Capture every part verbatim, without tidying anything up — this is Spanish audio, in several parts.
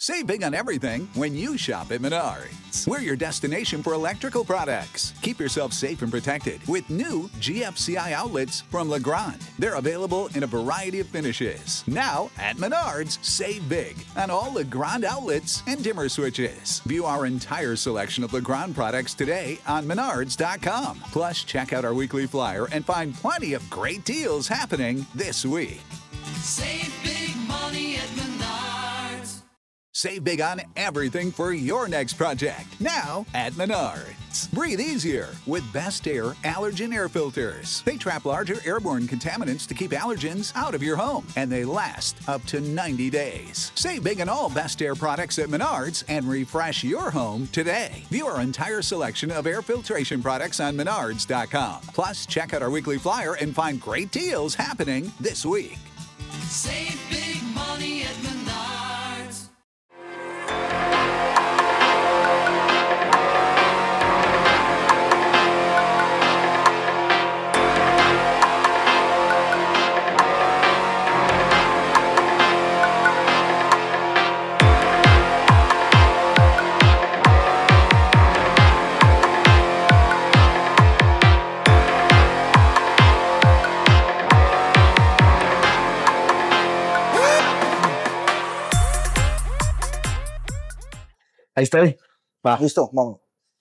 Save big on everything when you shop at Menards. We're your destination for electrical products. Keep yourself safe and protected with new G F C I outlets from Legrand. They're available in a variety of finishes. Now at Menards, save big on all Legrand outlets and dimmer switches. View our entire selection of Legrand products today on menards dot com. Plus, check out our weekly flyer and find plenty of great deals happening this week. Save big money at Menards. Save big on everything for your next project. Now at Menards. Breathe easier with Best Air allergen air filters. They trap larger airborne contaminants to keep allergens out of your home, and they last up to ninety days. Save big on all Best Air products at Menards and refresh your home today. View our entire selection of air filtration products on menards dot com. Plus, check out our weekly flyer and find great deals happening this week. Save big money at Menards. Ahí estoy. Va. Listo, vamos.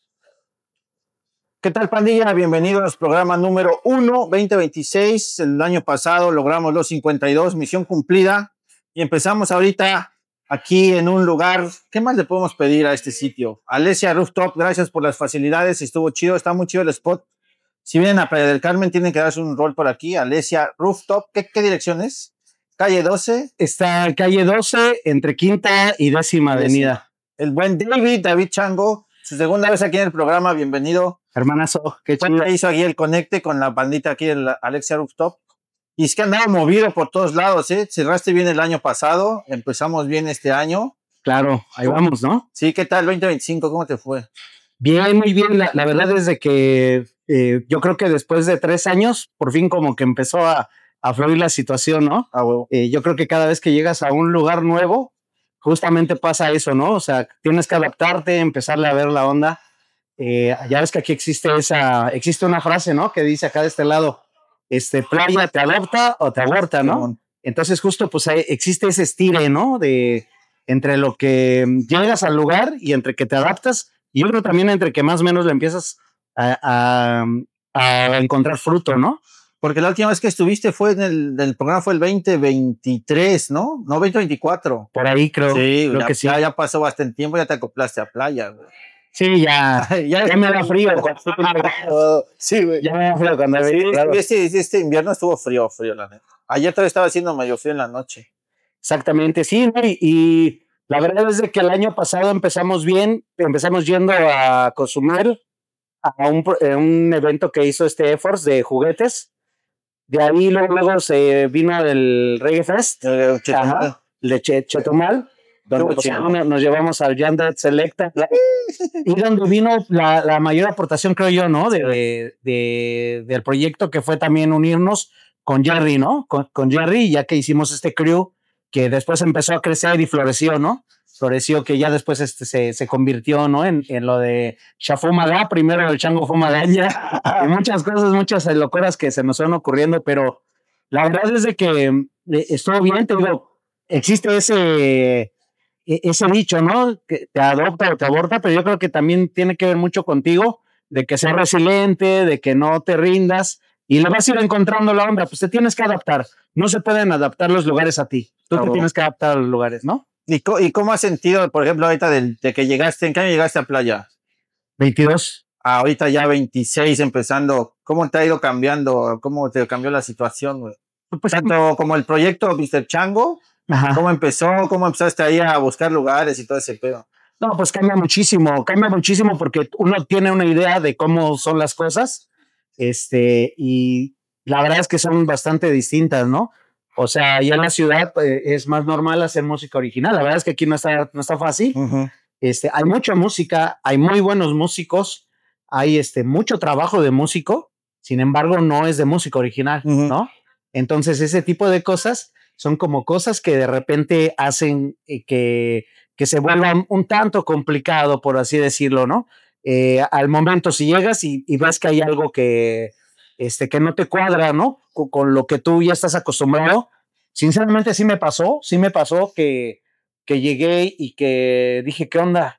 ¿Qué tal, pandilla? Bienvenidos al programa número uno, veinte veintiséis. El año pasado logramos los cincuenta y dos, misión cumplida. Y empezamos ahorita aquí en un lugar. ¿Qué más le podemos pedir a este sitio? Alesia Rooftop, gracias por las facilidades. Estuvo chido, está muy chido el spot. Si vienen a Playa del Carmen, tienen que darse un rol por aquí. Alesia Rooftop. ¿Qué, qué dirección es? Calle doce. Está calle doce, entre Quinta y Décima Avenida. El buen David, David Chango, su segunda vez aquí en el programa, bienvenido. Hermanazo, qué chido. Bueno, hizo aquí el conecte con la bandita aquí en la Alesia Rooftop. Y es que andaba movido por todos lados, ¿eh? Cerraste bien el año pasado, empezamos bien este año. Claro, ahí vamos, ¿no? Sí, ¿qué tal veinte veinticinco? ¿Cómo te fue? Bien, muy bien. La, la verdad es de que eh, yo creo que después de tres años, por fin como que empezó a, a fluir la situación, ¿no? Ah, huevo. Eh, yo creo que cada vez que llegas a un lugar nuevo, justamente pasa eso, ¿no? O sea, tienes que adaptarte, empezarle a ver la onda. Eh, ya ves que aquí existe esa, existe una frase, ¿no? Que dice acá de este lado, este, playa te adopta o te aborta, ¿no? Simón. Entonces justo pues hay, existe ese estire, ¿no? De entre lo que llegas al lugar y entre que te adaptas, y yo creo también entre que más o menos le empiezas a, a, a encontrar fruto, ¿no? Porque la última vez que estuviste fue en el, el programa fue el veinte veintitrés, ¿no? No, veinte veinticuatro. Por ahí creo, Sí, creo ya, que sí. Ya, ya pasó bastante tiempo, ya te acoplaste a playa, güey. Sí, ya, ya, ya me da frío. Sí, güey. Ya me da frío cuando Sí, veo, claro. este, este invierno estuvo frío, frío, la neta. Ayer todavía estaba haciendo medio frío en la noche. Exactamente, sí, ¿no? y, y la verdad es de que el año pasado empezamos bien, empezamos yendo a Cozumel, a un, a un evento que hizo este Efforts de juguetes. De ahí luego, luego se vino del Reggae Fest, Eh, Chetumal. ajá, de Che- Chetumal, donde pues, nos, nos llevamos al Yandere Selecta, y donde vino la, la mayor aportación, creo yo, ¿no? De, de, de, del proyecto, que fue también unirnos con Jerry, ¿no? Con, con Jerry, ya que hicimos este crew, que después empezó a crecer y floreció, ¿no? Floreció, que ya después este se, se convirtió, ¿no? En, en lo de Shafumaga, primero el Chango Fumagaña, y muchas cosas, muchas locuras que se nos van ocurriendo, pero la verdad es de que eh, estuvo bien, te digo, existe ese, ese dicho, ¿no? Que te adopta o te aborta, pero yo creo que también tiene que ver mucho contigo, de que seas resiliente, de que no te rindas, y le vas a ir encontrando la onda, pues te tienes que adaptar. No se pueden adaptar los lugares a ti, tú Ah, te bueno. tienes que adaptar a los lugares, ¿no? ¿Y, co- ¿Y cómo has sentido, por ejemplo, ahorita de, de que llegaste? ¿En qué año llegaste a playa? veintidós. Ah, ahorita ya veintiséis empezando. ¿Cómo te ha ido cambiando? ¿Cómo te cambió la situación, güey? Pues, Tanto como el proyecto mister Chango, ajá. ¿cómo empezó? ¿Cómo empezaste ahí a buscar lugares y todo ese pedo? No, pues cambia muchísimo, cambia muchísimo porque uno tiene una idea de cómo son las cosas, este, y la verdad es que son bastante distintas, ¿no? O sea, ya en la ciudad eh, es más normal hacer música original. La verdad es que aquí no está, no está fácil. Uh-huh. Este, hay mucha música, hay muy buenos músicos, hay este, mucho trabajo de músico, sin embargo, no es de música original, Uh-huh. ¿no? Entonces, ese tipo de cosas son como cosas que de repente hacen eh, que, que se vuelva un, un tanto complicado, por así decirlo, ¿no? Eh, al momento, si llegas y, y ves que hay algo que, este, que no te cuadra, ¿no? Con, con lo que tú ya estás acostumbrado. Sinceramente, sí me pasó, sí me pasó que, que llegué y que dije, ¿qué onda?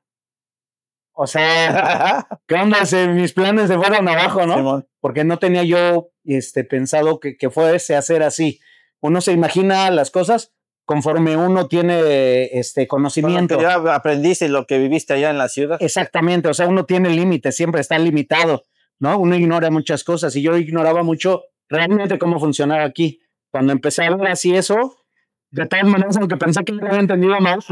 O sea, ¿qué onda? Se, mis planes se fueron abajo, ¿no? Simón. Porque no tenía yo este, pensado que, que fuese a ser así. Uno se imagina las cosas conforme uno tiene este conocimiento. Bueno, que ya aprendiste lo que viviste allá en la ciudad. Exactamente, o sea, uno tiene límites, siempre está limitado, ¿no? Uno ignora muchas cosas y yo ignoraba mucho realmente cómo funcionaba aquí. Cuando empecé a ver así eso, de todas maneras, aunque pensé que no lo había entendido más,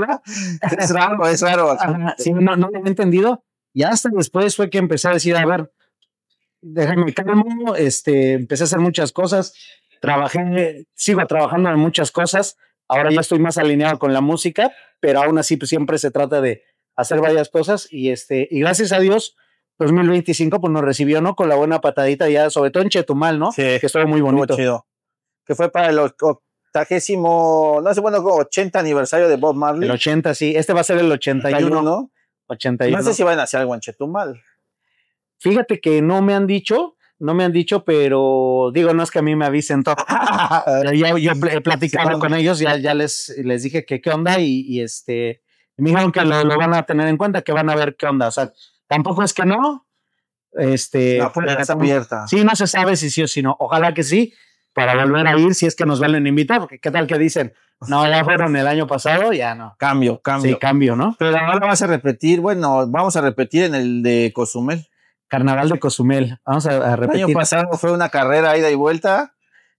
es raro, es raro. Ajá, sí, no, no lo había entendido y hasta después fue que empecé a decir, a ver, déjame calmo, este, empecé a hacer muchas cosas. Trabajé, sigo trabajando en muchas cosas. Ahora ya estoy más alineado con la música, pero aún así pues, siempre se trata de hacer varias cosas y este y gracias a Dios dos mil veinticinco pues nos recibió, ¿no? Con la buena patadita ya, sobre todo en Chetumal, ¿no? Sí, que estuvo muy bonito. Chido. Que fue para el octagésimo, no sé, bueno, ochenta aniversario de Bob Marley. El ochenta, sí. Este va a ser el ochenta y uno. ¿no? ochenta y uno. No sé si van a hacer algo en Chetumal. Fíjate que no me han dicho, no me han dicho, pero digo, no es que a mí me avisen todo. ya, yo he platicado sí, con ellos, ya, ya les, les dije que qué onda y, y este, me dijeron que lo, lo van a tener en cuenta, que van a ver qué onda. O sea, tampoco es que no. Este, la puerta está abierta. Sí, no se sabe si sí o si no. Ojalá que sí, para volver a ir si es que nos vuelven a invitar, porque qué tal que dicen, no, ya fueron el año pasado, ya no. Cambio, cambio. Sí, cambio, ¿no? Pero ahora vas a repetir, bueno, vamos a repetir en el de Cozumel. Carnaval de Cozumel. Vamos a, a repetir. El año pasado fue una carrera ida y vuelta.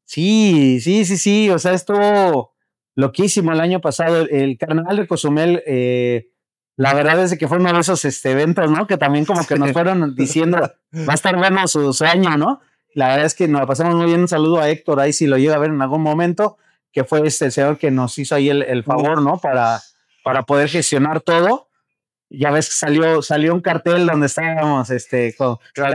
Sí, sí, sí, sí. O sea, estuvo loquísimo el año pasado. El Carnaval de Cozumel, eh, la verdad es que fue uno de esos este, eventos, ¿no? Que también como que nos fueron diciendo, va a estar bueno su, su año, ¿no? La verdad es que nos la pasamos muy bien. Un saludo a Héctor, ahí si lo llega a ver en algún momento, que fue este el señor que nos hizo ahí el, el favor, ¿no? Para, para poder gestionar todo. Ya ves que salió, salió un cartel donde estábamos, este, con,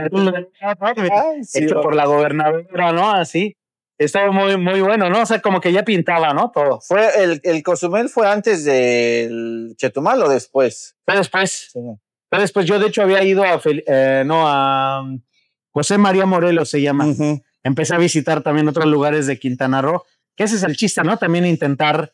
Ay, sí, hecho por la gobernadora, ¿no? Así. Estaba muy, muy bueno, ¿no? O sea, como que ya pintaba, ¿no? Todo. ¿Fue el, el Cozumel fue antes del Chetumal o después? Fue después. Sí. Fue después. Yo, de hecho, había ido a, eh, no, a José María Morelos se llama. Uh-huh. Empecé a visitar también otros lugares de Quintana Roo, que ese es el chiste, ¿no? También intentar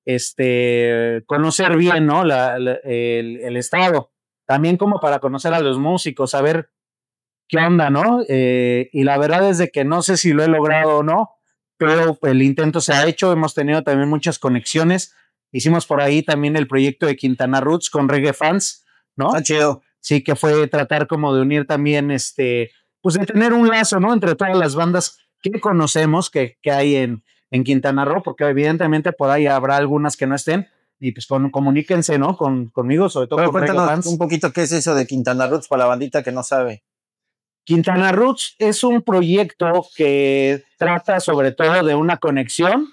este, conocer bien, ¿no? La, la, el, el estado. También como para conocer a los músicos, saber qué onda, ¿no? Eh, y la verdad es de que no sé si lo he logrado o no, pero el intento se ha hecho. Hemos tenido también muchas conexiones. Hicimos por ahí también el proyecto de Quintana Roots con Reggae Fans, ¿no? Está chido. Sí, que fue tratar como de unir también, este, pues de tener un lazo, ¿no? Entre todas las bandas que conocemos que, que hay en, en Quintana Roo, porque evidentemente por ahí habrá algunas que no estén, y pues con, comuníquense, ¿no? Con, conmigo, sobre todo Pero con Reggae Fans. Un poquito qué es eso de Quintana Roots para la bandita que no sabe. Quintana Roots es un proyecto que trata sobre todo de una conexión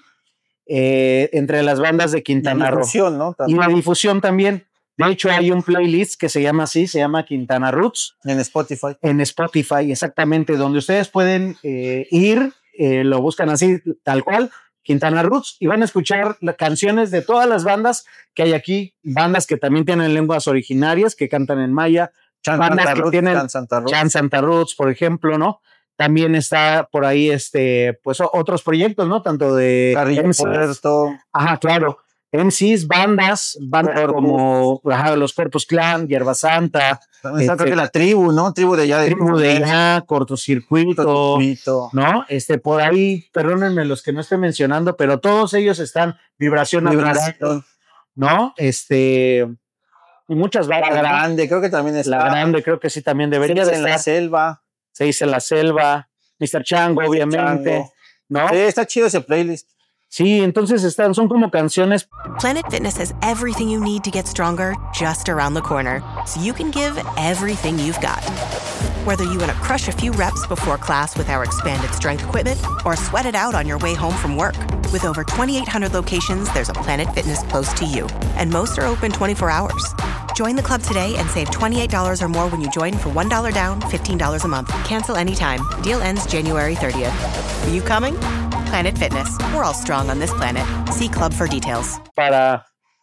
eh, entre las bandas de Quintana Roo. ¿No? Y la difusión también. De hecho, hay un playlist que se llama así, se llama Quintana Roots. En Spotify. En Spotify, exactamente, donde ustedes pueden eh, ir, eh, lo buscan así, tal cual, Quintana Roots, y van a escuchar las canciones de todas las bandas que hay aquí, bandas que también tienen lenguas originarias, que cantan en maya, Chan bandas Santa que Roots, tienen Chan Santa Roots. Chan Santa Roots, por ejemplo, ¿no? También está por ahí, este, pues otros proyectos, ¿no? Tanto de Carrillo Puerto. Ajá, claro. M Cs, bandas, bandas Corpus. Como ajá, los Corpus Clan, Hierba Santa. También está, este, creo que la tribu, ¿no? Tribu de allá. De tribu de allá, cortocircuito, cortocircuito, ¿no? Este, por ahí, perdónenme los que no estoy mencionando, pero todos ellos están vibración, vibración. ¿no? Este, y muchas bandas. La Grande, creo que también está. La Grande, creo que sí también debería Se de en la selva. Se dice La Selva, mister Chango, obviamente, Chango. ¿No? Sí, está chido ese playlist. Sí, entonces están, son como canciones. Planet Fitness has everything you need to get stronger just around the corner, so you can give everything you've got. Whether you want to crush a few reps before class with our expanded strength equipment or sweat it out on your way home from work. With over twenty-eight hundred locations, there's a Planet Fitness close to you, and most are open twenty-four hours. Join the club today and save twenty-eight dollars or more when you join for one dollar down, fifteen dollars a month. Cancel anytime. Deal ends January thirtieth. Are you coming? Planet Fitness. We're all strong on this planet. See club for details. Para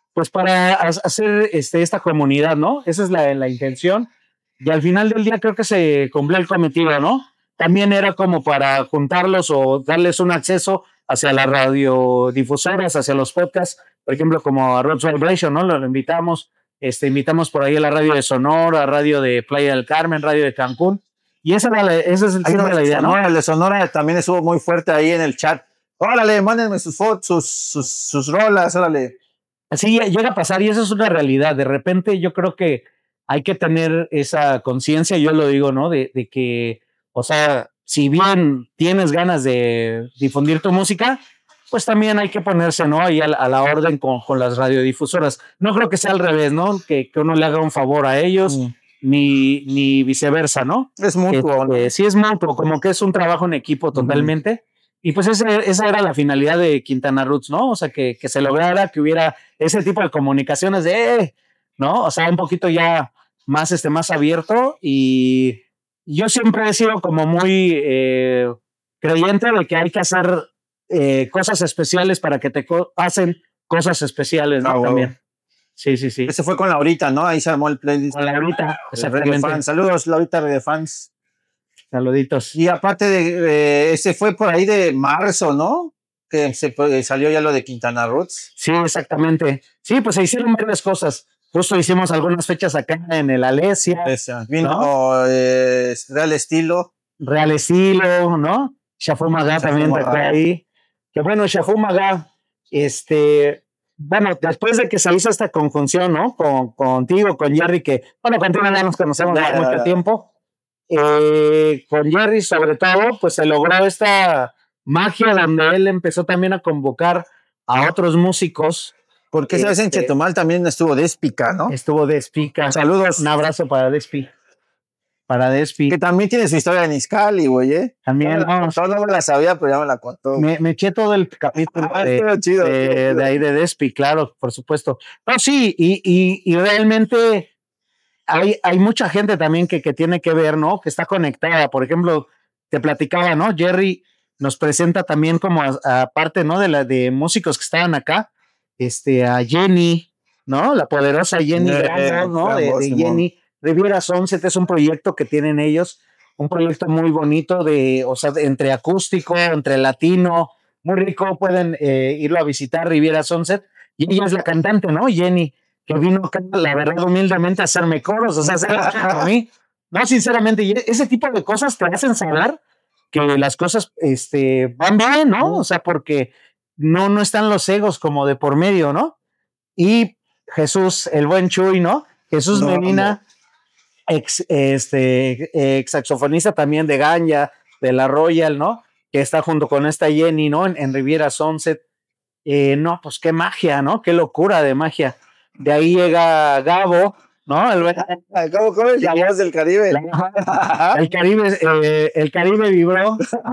pues para hacer este, esta comunidad, ¿no? Esa es la, la intención. Y al final del día creo que se cumplió el cometido, ¿no? También era como para juntarlos o darles un acceso hacia las radiodifusoras, hacia los podcasts, por ejemplo, como a Roots Vibration, ¿no? Lo invitamos, este, invitamos por ahí a la radio de Sonora, radio de Playa del Carmen, radio de Cancún. Y esa, era la, esa es el Hay centro de la idea, ¿no? Sonora, el de Sonora también estuvo muy fuerte ahí en el chat. Órale, mándenme sus fotos, sus, sus, sus rolas, órale. Así llega a pasar y eso es una realidad. De repente yo creo que hay que tener esa conciencia, yo lo digo, ¿no? De, de que, o sea, si bien tienes ganas de difundir tu música, pues también hay que ponerse, ¿no? Ahí a, a la orden con, con las radiodifusoras. No creo que sea al revés, ¿no? Que, que uno le haga un favor a ellos, mm. ni, ni viceversa, ¿no? Es mutuo, ¿no? Eh, sí, es mutuo, como que es un trabajo en equipo totalmente. Mm. Y pues ese, esa era la finalidad de Quintana Roots, ¿no? O sea, que, que se lograra, que hubiera ese tipo de comunicaciones de, eh, ¿no? O sea, un poquito ya más, este, más abierto. Y yo siempre he sido como muy eh, creyente de que hay que hacer eh, cosas especiales para que te co- hacen cosas especiales, ¿no? Ah, wow. También. Sí, sí, sí. Ese fue con Laurita, ¿no? Ahí se armó el playlist. Con Laurita, exactamente. Fans. Saludos, Laurita de Fans. Saluditos. Y aparte de, eh, ese fue por ahí de marzo, ¿no? Que se eh, salió ya lo de Quintana Roots. Sí, exactamente. Sí, pues se hicieron varias cosas. Justo hicimos algunas fechas acá en el Alesia. Esa. Vino ¿no? eh, Real Estilo. Real Estilo, ¿no? Shafú Magá también tocó ahí. Que bueno, Shafú Magá, este, bueno, después de que se hizo esta conjunción, ¿no? Con, contigo, con Jerry, que, bueno, contigo ya nos conocemos ya, mucho ya. tiempo. Eh, con Jerry, sobre todo, pues se logró esta magia donde él empezó también a convocar a otros músicos. Porque esa vez en Chetumal también estuvo Despica, ¿no? Estuvo Despica. Saludos. Un abrazo para Despi. Para Despi. Que también tiene su historia en Izcalli, güey, ¿eh? También, no, no, no me la sabía, pero ya me la contó. Me, me eché todo el capítulo ah, de, chido, de, chido, chido. de ahí de Despi, claro, por supuesto. No, sí, y, y, y realmente hay, hay mucha gente también que, que tiene que ver, ¿no? Que está conectada. Por ejemplo, te platicaba, ¿no? Jerry nos presenta también como aparte, ¿no? De la de músicos que estaban acá, este, a Jenny, ¿no? La poderosa Jenny eh, Grando, ¿no? De, de Jenny. Riviera Sunset es un proyecto que tienen ellos, un proyecto muy bonito de, o sea, de, entre acústico, entre latino, muy rico, pueden eh, irlo a visitar, Riviera Sunset, y ella es la cantante, ¿no? Jenny, que vino acá, la verdad, humildemente a hacerme coros, o sea, hacer a mí, no, sinceramente, y ese tipo de cosas te hacen saber que las cosas este, van bien, ¿no? O sea, porque no, no están los egos como de por medio, ¿no? Y Jesús, el buen Chuy, ¿no? Jesús no, Medina, no. Ex, este, ex saxofonista también de Ganya, de la Royal, ¿no? Que está junto con esta Jenny, ¿no? En, en Riviera Sunset. Eh, no, pues qué magia, ¿no? Qué locura de magia. De ahí llega Gabo, ¿no? El, ¿Cómo, cómo es la voz del Caribe? La, el Caribe, eh, el Caribe vibró.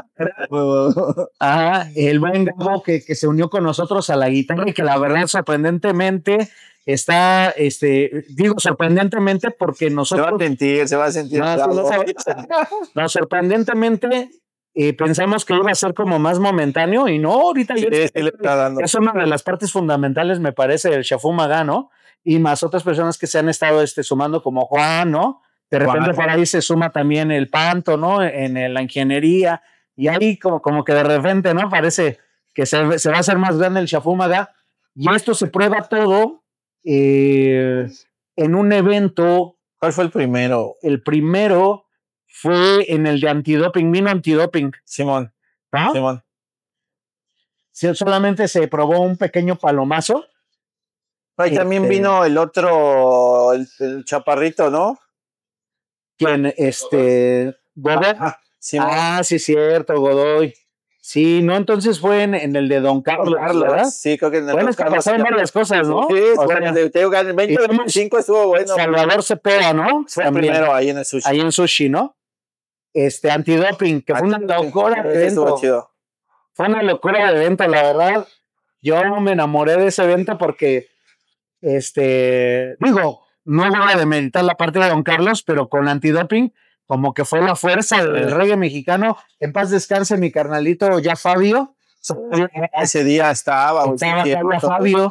Ajá, el buen Gabo que, que se unió con nosotros a la guitarra y que la verdad sorprendentemente está, este, digo sorprendentemente porque nosotros... Se va a sentir, se va a sentir. No, no, no sorprendentemente eh, pensamos que iba a ser como más momentáneo y no, ahorita sí, yo, sí, le está dando. Es una de las partes fundamentales, me parece, del Shafú Magá, ¿no? Y más otras personas que se han estado este, sumando como Juan, ¿no? De repente Juan. Por ahí se suma también el Panto, ¿no? En, en la ingeniería y ahí como, como que de repente, ¿no? Parece que se, se va a hacer más grande el Shafú Magá y esto se prueba todo Eh, en un evento. ¿Cuál fue el primero? El primero fue en el de antidoping, vino antidoping. Simón. ¿Ah? Simón. Sí, solamente se probó un pequeño palomazo. Ahí este, también vino el otro, el, el chaparrito, ¿no? ¿Quién? Este. ¿Godoy? Ah, ah, sí, cierto, Godoy. Sí, no, entonces fue en, en el de Don Carlos, Carlos, ¿verdad? Sí, creo que en el bueno, es que pasaron varias cosas, ¿no? Sí, o bueno, sea, te digo que el veinte veinticinco estuvo bueno. Salvador Cepeda, ¿no? Fue el primero ahí en el sushi. Ahí en sushi, ¿no? Este, antidoping, que fue una locura de evento. Chido. Fue una locura de evento, la verdad. Yo me enamoré de ese evento porque, este, digo, no voy a demeritar la parte de Don Carlos, pero con antidoping, como que fue la fuerza del reggae mexicano. En paz descanse mi carnalito ya Fabio. Ese día estaba. Estaba Fabio, Fabio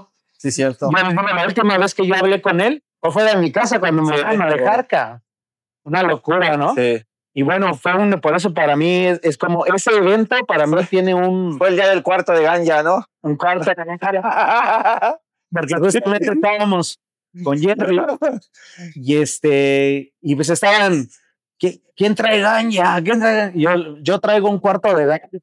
Sí, cierto. Bueno, bueno, la última vez que yo hablé con él, fue fuera de mi casa cuando me Sí, van a dejar, ca. Una locura, ¿no? Sí. Y bueno, fue un, por eso para mí es, es como, ese evento para mí tiene un, Fue el día del cuarto de ganja, ¿no? un cuarto de cara. Porque justamente estábamos con Jerry y este, y pues estaban, ¿qui- ¿quién trae ganja? ¿Quién trae? Yo, yo traigo un cuarto de ganja.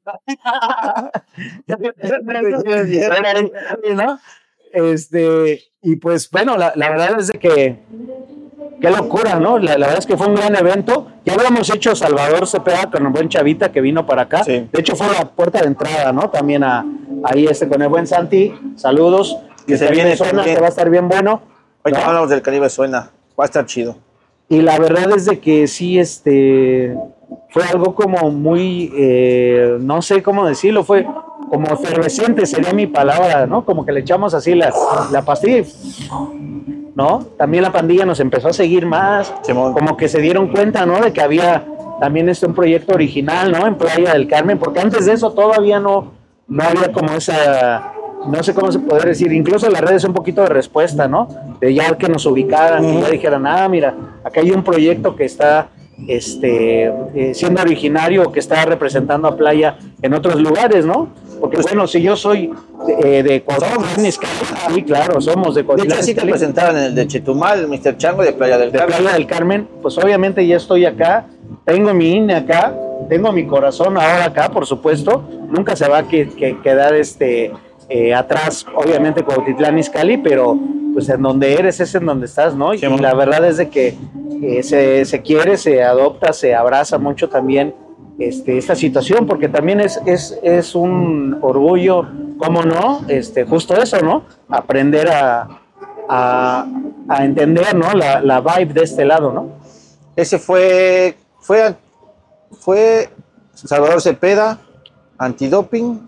¿No? Este, y pues bueno, la, la verdad es de que qué locura, ¿no? La, la verdad es que fue un gran evento. Ya habíamos hecho Salvador Cepeda con el buen Chavita que vino para acá. Sí. De hecho, fue la puerta de entrada, ¿no? También a, ahí este con el buen Santi. Saludos. Que se también viene suena, también. que va a estar bien bueno. Ahorita ¿no? hablamos del Caribe Suena. Va a estar chido. Y la verdad es de que sí, este, fue algo como muy, eh, no sé cómo decirlo, fue como efervescente, sería mi palabra, ¿no? Como que le echamos así la, la pastilla y, ¿no? También la pandilla nos empezó a seguir más, Simón. como que se dieron cuenta, ¿no? De que había también este un proyecto original, ¿no? En Playa del Carmen, porque antes de eso todavía no, no había como esa, no sé cómo se puede decir, incluso las redes un poquito de respuesta, ¿no? De ya que nos ubicaran, que ya dijeran, ah, mira, acá hay un proyecto que está este, eh, siendo originario, que está representando a Playa en otros lugares, ¿no? Porque bueno, si yo soy de, eh, de Cuautitlán Izcalli, sí, claro, somos de De hecho, Cuautitlán así te Izcalli, presentaron en el de Chetumal, el mister Chango de Playa del de Carmen. Playa del Carmen, pues obviamente ya estoy acá, tengo mi I N E acá, tengo mi corazón ahora acá, por supuesto, nunca se va a que, que, quedar este, eh, atrás, obviamente Cuautitlán Izcalli, pero pues en donde eres es en donde estás, ¿no? Y, Sí, y la verdad es de que eh, se, se quiere, se adopta, se abraza mucho también este, esta situación, porque también es, es, es un orgullo, ¿cómo no? Este, justo eso, ¿no? Aprender a, a, a entender, ¿no? La, la vibe de este lado, ¿no? Ese fue, fue, fue Salvador Cepeda, Antidoping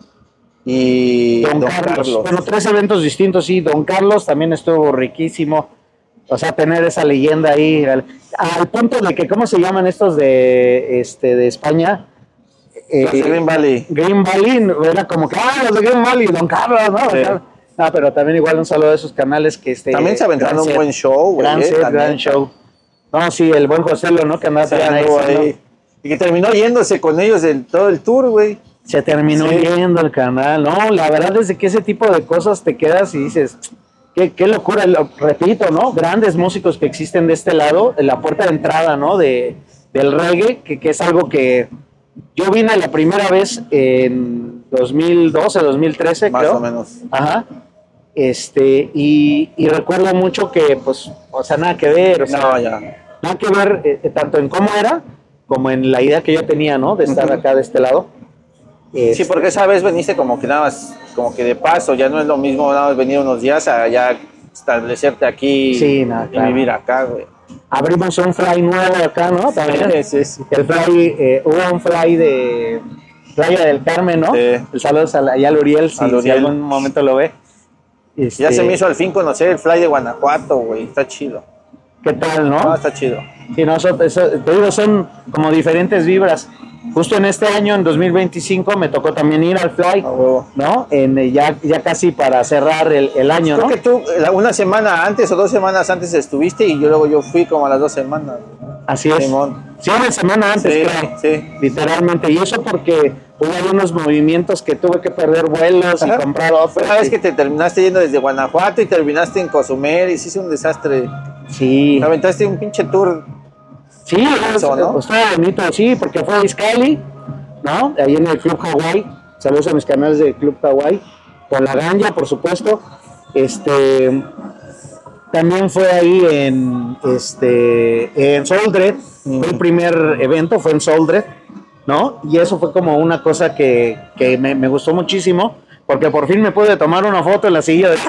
y Don, Don, Carlos. Carlos. Bueno, tres eventos distintos, sí. Don Carlos también estuvo riquísimo. O sea, tener esa leyenda ahí. Al, al punto de que, ¿cómo se llaman estos de, este, de España? Eh, Los de Green Valley. Green Valley, era como que, ah, los de Green Valley, Don Carlos, ¿no? Sí. O sea, no, pero también igual un saludo a esos canales que este. También se aventaron gran un set, buen show, güey. Gran eh, set, también. gran show. No, sí, el buen Joselo, ¿no? Que andaba Sí, también ahí, anduvo haciendo- ahí. Y que terminó yéndose con ellos en todo el tour, güey. Se terminó Sí. yendo el canal. No, la verdad es de que ese tipo de cosas te quedas y dices, qué, qué locura. Lo, repito, ¿no? Grandes músicos que existen de este lado, en la puerta de entrada, ¿no? De, del reggae, que, que es algo que yo vine la primera vez en dos mil doce, dos mil trece, Más creo. o menos. Ajá. Este, y, y recuerdo mucho que, pues, o sea, nada que ver, o sea, No, ya. nada que ver eh, tanto en cómo era como en la idea que yo tenía, ¿no? De estar Ujú. acá de este lado. Sí, Este, porque esa vez veniste como que nada más, como que de paso, ya no es lo mismo nada más venir unos días a ya establecerte aquí Sí, nada, y claro. vivir acá, güey. abrimos un fly nuevo acá, ¿no? También. Sí, sí, sí. El fly, eh, hubo un fly de Playa del Carmen, ¿no? Sí. El saludos a, la- allá al Uriel, si, Al si Uriel. algún momento lo ve. Este, Ya se me hizo al fin conocer el fly de Guanajuato, güey. Está chido. ¿Qué tal, no? No, está chido. Sí, no, son- eso- te digo, son como diferentes vibras. Justo en este año, en dos mil veinticinco, me tocó también ir al Fly, A huevo. ¿no? En, eh, ya, ya casi para cerrar el, el año, Creo ¿no? que tú la- una semana antes o dos semanas antes estuviste y yo luego yo fui como a las dos semanas. Así es. Simón. Sí, una semana antes, Sí, creo. sí. Literalmente. Y eso porque hubo algunos movimientos que tuve que perder vuelos y Ajá. comprar Fue otros. una vez que te terminaste yendo desde Guanajuato y terminaste en Cozumel y se hizo un desastre. Sí. Te aventaste un pinche tour. Sí, Eso, ¿no? pues, estuvo bonito, sí, porque fue a Izcalli, ¿no? Ahí en el Club Hawaii. Saludos a mis canales de Club Hawaii. Con la ganja, por supuesto. Este. También fue ahí en, este, en Soldred. Fue el primer evento, fue en Soldred, ¿no? Y eso fue como una cosa que, que me, me gustó muchísimo. Porque por fin me pude tomar una foto en la silla de...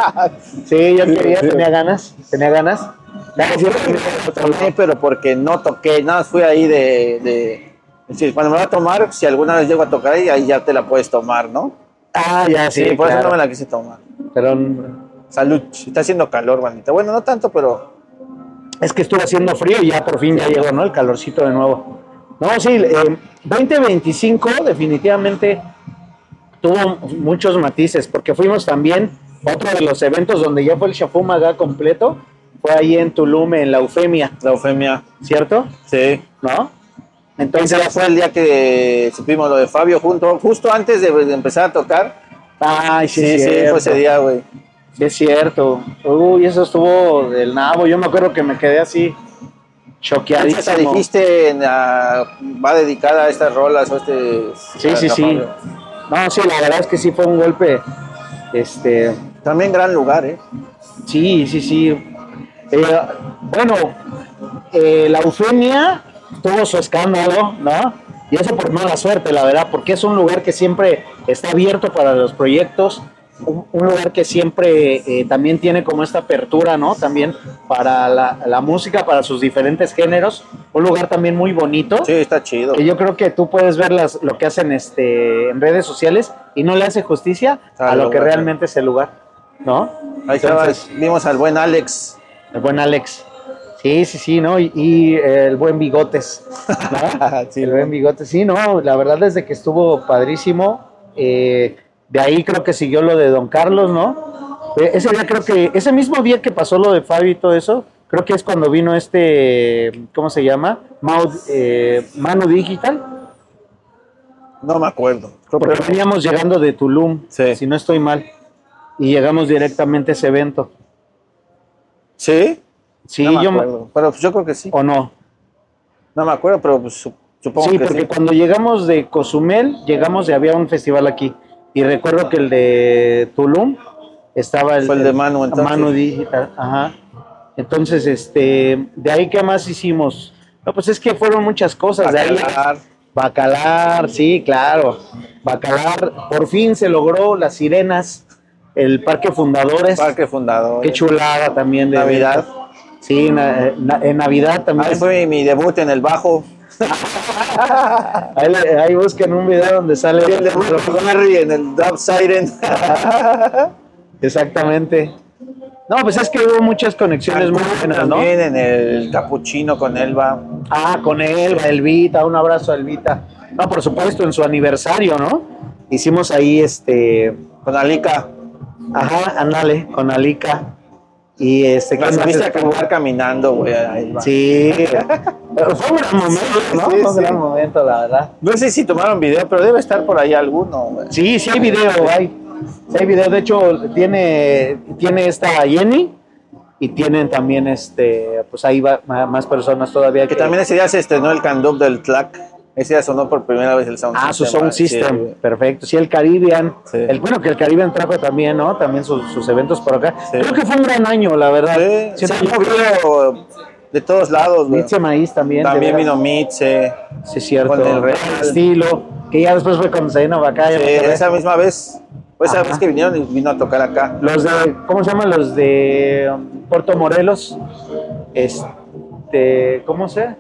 Sí, yo quería, tenía ganas, tenía ganas. Ya que siempre me Tomé, pero porque no toqué, nada más fui ahí de, de es decir, cuando me va a tomar, si alguna vez llego a tocar ahí, ahí ya te la puedes tomar, ¿no? Ah, ya, sí, Sí, por claro. eso no me la quise tomar. Pero Salud, está haciendo calor, bandita. Bueno, no tanto, pero es que estuvo haciendo frío y ya por fin ya llegó, ¿no? El calorcito de nuevo. No, sí, eh, veinte veinticinco definitivamente tuvo muchos matices, porque fuimos también otro de los eventos donde ya fue el Shafumagá completo fue ahí en Tulum, en la Eufemia. La Eufemia. ¿Cierto? Sí. ¿No? Entonces ya fue el día que supimos lo de Fabio junto, justo antes de, de empezar a tocar. Ay, sí, Sí, sí, cierto. fue ese día, güey. Sí, es cierto. Uy, eso estuvo del nabo. Yo me acuerdo que me quedé así choqueadísimo. Esa dijiste, en la- va dedicada a estas rolas o este... Sí, a- sí, a sí. Fabio. No, sí, la verdad es que sí fue un golpe. Este, También gran lugar, ¿eh? sí, sí, sí. Eh, bueno, eh, la Eufemia tuvo su escándalo, ¿no? Y eso por mala suerte, la verdad, porque es un lugar que siempre está abierto para los proyectos, un, un lugar que siempre eh, también tiene como esta apertura, ¿no? También para la, la música, para sus diferentes géneros, un lugar también muy bonito. Sí, está chido. Que yo creo que tú puedes ver las, lo que hacen este, en redes sociales y no le hace justicia Ah, a lo lo que bueno. realmente es el lugar, ¿no? Ahí estaba, Entonces, vimos al buen Alex. el buen Alex. Sí, sí, sí, ¿no? Y, y el buen Bigotes, ¿no? Sí, el buen Bigotes, sí, no, la verdad desde que estuvo padrísimo, eh, de ahí creo que siguió lo de Don Carlos, ¿no? Eh, Ese día creo que, ese mismo día que pasó lo de Fabio y todo eso, creo que es cuando vino este, ¿cómo se llama? Mau, eh, Manu Digital, No me acuerdo. Creo porque que- veníamos llegando de Tulum, Sí. si no estoy mal, y llegamos directamente a ese evento. ¿Sí? Sí, no me yo me- acuerdo. Pero pues, yo creo que sí. o no. No me acuerdo, pero pues, su- supongo Sí, que porque sí. cuando llegamos de Cozumel, llegamos de, había un festival aquí. Y recuerdo que el de Tulum estaba el, Fue el de Manu, entonces. Manu Digital, ajá. Entonces, este, de ahí, ¿qué más hicimos? No, pues es que fueron muchas cosas. De ahí, Bacalar. Bacalar, sí, claro. Bacalar, por fin se logró las sirenas, el Parque Fundadores. Parque Fundador. Qué chulada también de Navidad. Sí, na- na- en Navidad también. Ahí fue mi debut en el bajo. Ahí, le- ahí busquen un video donde sale. El debut de Harry en el Dub Siren. Exactamente. No, pues es que hubo muchas conexiones muy buenas, ¿no? También en el Capuchino con Elba. Ah, con Elba, Elvita, un abrazo a Elvita. No, por supuesto, en su aniversario, ¿no? Hicimos ahí este. Con Alica. Ajá, ándale, con Alica. Y este. La ¿quién más subiste a estuvo? cantar caminando, güey. a Elba. Sí. Pero fue un gran momento, ¿no? Sí, Fue un sí. gran momento, la verdad. No sé si tomaron video, pero debe estar por ahí alguno, güey. Sí, sí hay video, hay. Sí hay video, de hecho tiene, tiene esta Jenny y tienen también este, pues ahí va ma- más personas todavía Que también ese día se estrenó el Candup del Tlac. Ese día sonó por primera vez el Sound Ah, su System. sound Sí, system, güey. perfecto. Sí, el Caribbean, Sí. el bueno que el Caribbean trajo también, ¿no? También sus, sus eventos por acá. Sí. Creo que fue un gran año, la verdad. Sí, Siento se que- movió de todos lados, güey. Mitze Maíz también. También de vino veras. Mitze. Sí, es cierto. con el Real. Estilo, que ya después fue cuando se vino para acá. ya Sí, me acordé. esa misma vez. Pues esa Ajá. vez que vinieron y vino a tocar acá. Los de, ¿cómo se llaman? Los de um, Puerto Morelos. Este, ¿cómo se?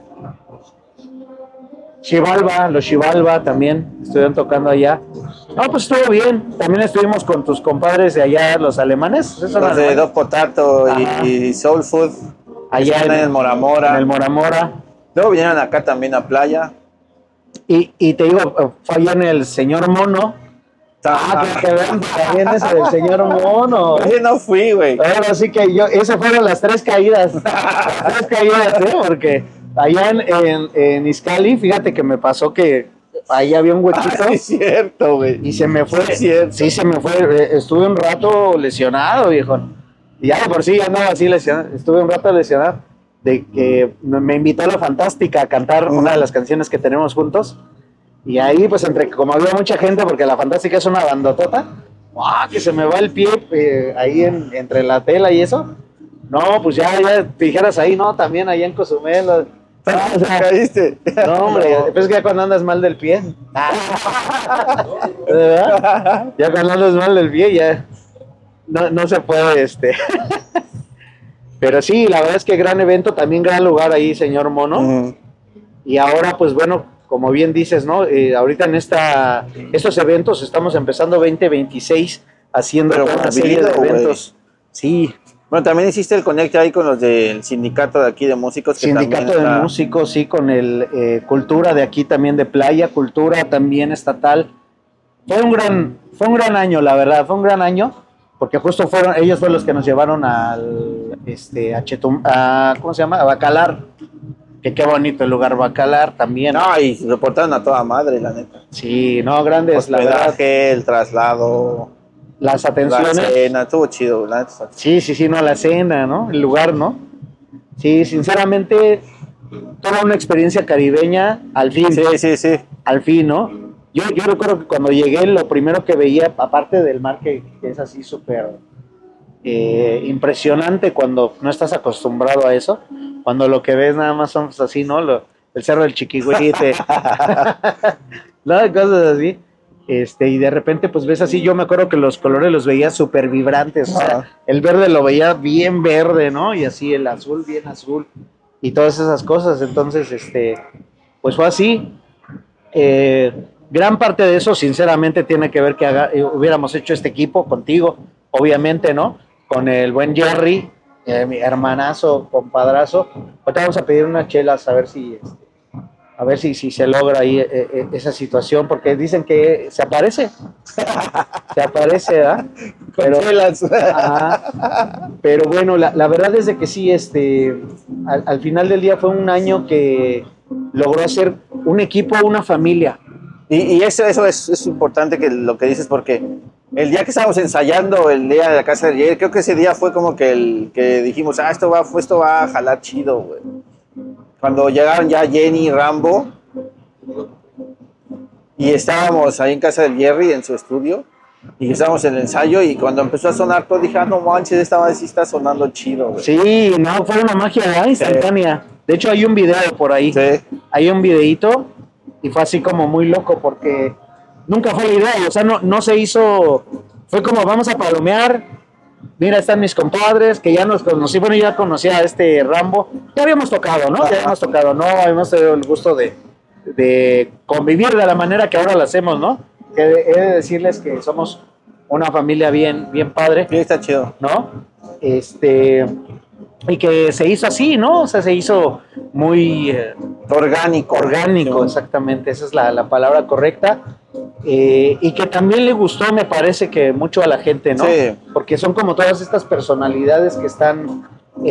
Chivalba, los Chivalba también estuvieron tocando allá. No, pues estuvo bien. También estuvimos con tus compadres de allá, los alemanes. ¿Esos son Los de alemanes? Dog Potato Ajá. y, y Soul Food. Allá Están en el Mora Mora. En el Mora Mora. Luego vinieron acá también a Playa. Y, y te digo, fue allá en el Señor Mono. Ah, que, que vean también ese del Señor Mono. Oye, no fui, güey. Ahora sí que yo, esas fueron las tres caídas. Las tres caídas, ¿eh? Porque allá en, en, en Izcali, fíjate que me pasó que ahí había un huequito Sí, es cierto, güey. y se me fue. Sí, es cierto. Sí, se me fue. eh, Estuve un rato lesionado, viejo. Y ya de por sí andaba así lesionado. Estuve un rato lesionado. De que me invitó a La Fantástica a cantar una de las canciones que tenemos juntos. Y ahí, pues, entre como había mucha gente, porque La Fantástica es una bandotota, ¡guau! Que se me va el pie eh, ahí en, entre la tela y eso. No, pues ya, ya te dijeras ahí, no, también allá en Cozumel. o- Ah, ¿te caíste? No, hombre, después que ya cuando andas mal del pie. ¿Verdad? Ya cuando andas mal del pie, ya no, no se puede, este. Pero sí, la verdad es que gran evento, también gran lugar ahí, señor Mono. Ujú. Y ahora, pues bueno, como bien dices, ¿no? Eh, ahorita en esta, estos eventos estamos empezando veinte veintiséis haciendo Pero toda una con serie de seguido, güey. eventos. Sí, Bueno, también hiciste el conecte ahí con los del sindicato de aquí de músicos. que sindicato también de está- músicos, sí, con el eh, Cultura de aquí también de Playa, Cultura también estatal. Fue un gran, fue un gran año, la verdad, fue un gran año, porque justo fueron, ellos fueron los que nos llevaron al, este, a Chetum, a, ¿cómo se llama? A Bacalar, que qué bonito el lugar Bacalar también. No, y reportaron a toda madre, la neta. Sí, no, grandes, la verdad. Hospedaje, el traslado, Las la atenciones. cena, estuvo chido, la neta. Sí, sí, sí, no, la cena, ¿no? El lugar, ¿no? Sí, sinceramente, toda una experiencia caribeña, al fin. Sí, sí, sí. Al fin, ¿no? Yo, yo recuerdo que cuando llegué, lo primero que veía, aparte del mar, que, que es así súper eh, impresionante cuando no estás acostumbrado a eso, cuando lo que ves nada más son pues, así, ¿no? Lo, el cerro del Chiquihuite, ¿no? Cosas así. Este, y de repente, pues ves así, yo me acuerdo que los colores los veía súper vibrantes, o sea, Ajá. el verde lo veía bien verde, ¿no? Y así el azul, bien azul, y todas esas cosas. Entonces, este, pues fue así. Eh, gran parte de eso, sinceramente, tiene que ver que haga, eh, hubiéramos hecho este equipo contigo, obviamente, ¿no? Con el buen Jerry, eh, mi hermanazo, compadrazo. Ahorita vamos a pedir unas chelas a ver si, este, a ver si, si se logra ahí eh, eh, esa situación, porque dicen que se aparece, se aparece, ¿verdad? Pero, ajá. Pero bueno, la, la verdad es de que sí, este, al, al final del día fue un año que logró hacer un equipo, una familia. Y, y eso, eso es, es importante que lo que dices, porque el día que estábamos ensayando, el día de la casa de Jerry, creo que ese día fue como que el que dijimos, ah, esto va, esto va a jalar chido, güey. Cuando llegaron ya Jenny y Rambo, y estábamos ahí en casa de Jerry, en su estudio, y estábamos en el ensayo, y cuando empezó a sonar todo, dije, ah, no manches, esta vez sí está sonando chido, güey. Sí, no, fue una magia, ¿verdad? Instantánea. De hecho, hay un video por ahí. Sí. Hay un videíto y fue así como muy loco porque nunca fue la idea. O sea, no, no se hizo. Fue como vamos a palomear. Mira, están mis compadres que ya nos conocí. Bueno, ya conocía a este Rambo. Ya habíamos tocado, ¿no? Ya habíamos tocado, ¿no? Habíamos tenido el gusto de, de convivir de la manera que ahora lo hacemos, ¿no? Que he de decirles que somos una familia bien, bien padre. Sí, está chido. ¿No? Este, y que se hizo así, ¿no? O sea, se hizo muy eh, Orgánico. orgánico, Sí. exactamente, esa es la, la palabra correcta. Eh, y que también le gustó, me parece que mucho a la gente, ¿no? Sí. Porque son como todas estas personalidades que están,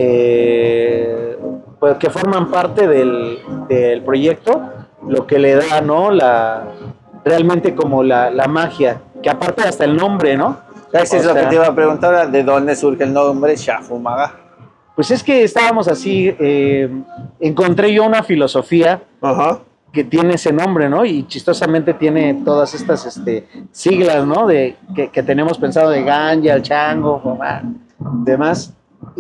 eh, pues que forman parte del, del proyecto, lo que le da, ¿no? La, realmente como la, la magia, que aparte hasta el nombre, ¿no? Ese es O lo sea, que te iba a preguntar, ¿de dónde surge el nombre Shafumaga? Pues es que estábamos así, eh, encontré yo una filosofía Ajá. que tiene ese nombre, ¿no? Y chistosamente tiene todas estas este, siglas, ¿no? De, que, que tenemos pensado de ganja, el chango, mamá, demás.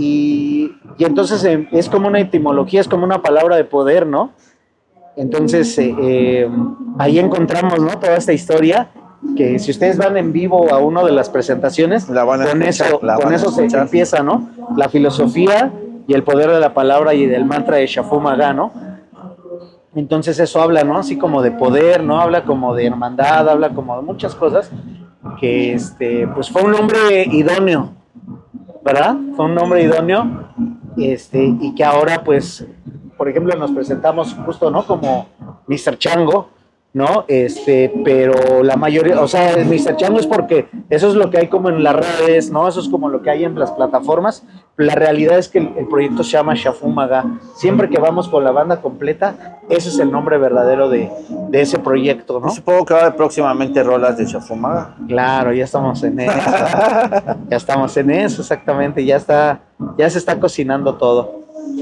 Y, y entonces eh, es como una etimología, es como una palabra de poder, ¿no? Entonces eh, eh, ahí encontramos, ¿no? Toda esta historia que si ustedes van en vivo a una de las presentaciones, La van a con escuchar, eso, la con van a eso se escuchar. empieza, ¿no? La filosofía y el poder de la palabra y del mantra de Shafumaga, ¿no? Entonces eso habla, ¿no? Así como de poder, ¿no? Habla como de hermandad, habla como de muchas cosas que, este, pues fue un nombre idóneo, ¿verdad? Fue un nombre idóneo, este, y que ahora, pues, por ejemplo, nos presentamos justo, ¿no? Como mister Chango, ¿no? Este, pero la mayoría, o sea, el mister Chango es porque eso es lo que hay como en las redes, ¿no? Eso es como lo que hay en las plataformas. La realidad es que el, el proyecto se llama Shafumaga. Siempre que vamos con la banda completa, ese es el nombre verdadero de, de ese proyecto, ¿no? Supongo que va a haber próximamente rolas de Shafumaga. Claro, ya estamos en eso. Ya estamos en eso, exactamente. Ya está, ya se está cocinando todo.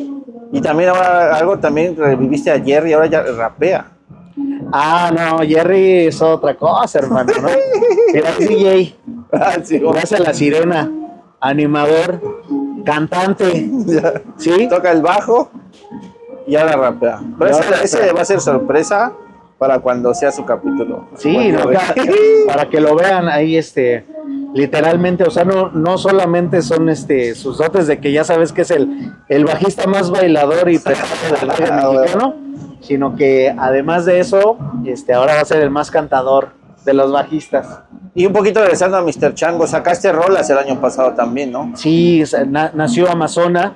Y también ahora algo, también reviviste a Jerry, ahora ya rapea. Ah, no, Jerry es otra cosa, hermano, ¿no? Era D J, Ah, sí, güey. hace la sirena, animador, cantante, Ya. ¿sí? Toca el bajo y ahora rapea. Pero Y ese, ahora ese rapea. va a ser sorpresa para cuando sea su capítulo. Sí, Bueno, no, ca- para que lo vean ahí, este, literalmente, o sea, no, no solamente son este sus dotes de que ya sabes que es el, el bajista más bailador y pesado del rock Ah, mexicano, sino que además de eso, este, ahora va a ser el más cantador de los bajistas. Y un poquito regresando a mister Chango, sacaste rolas el año pasado también, ¿no? Sí, o sea, na- nació Amazona,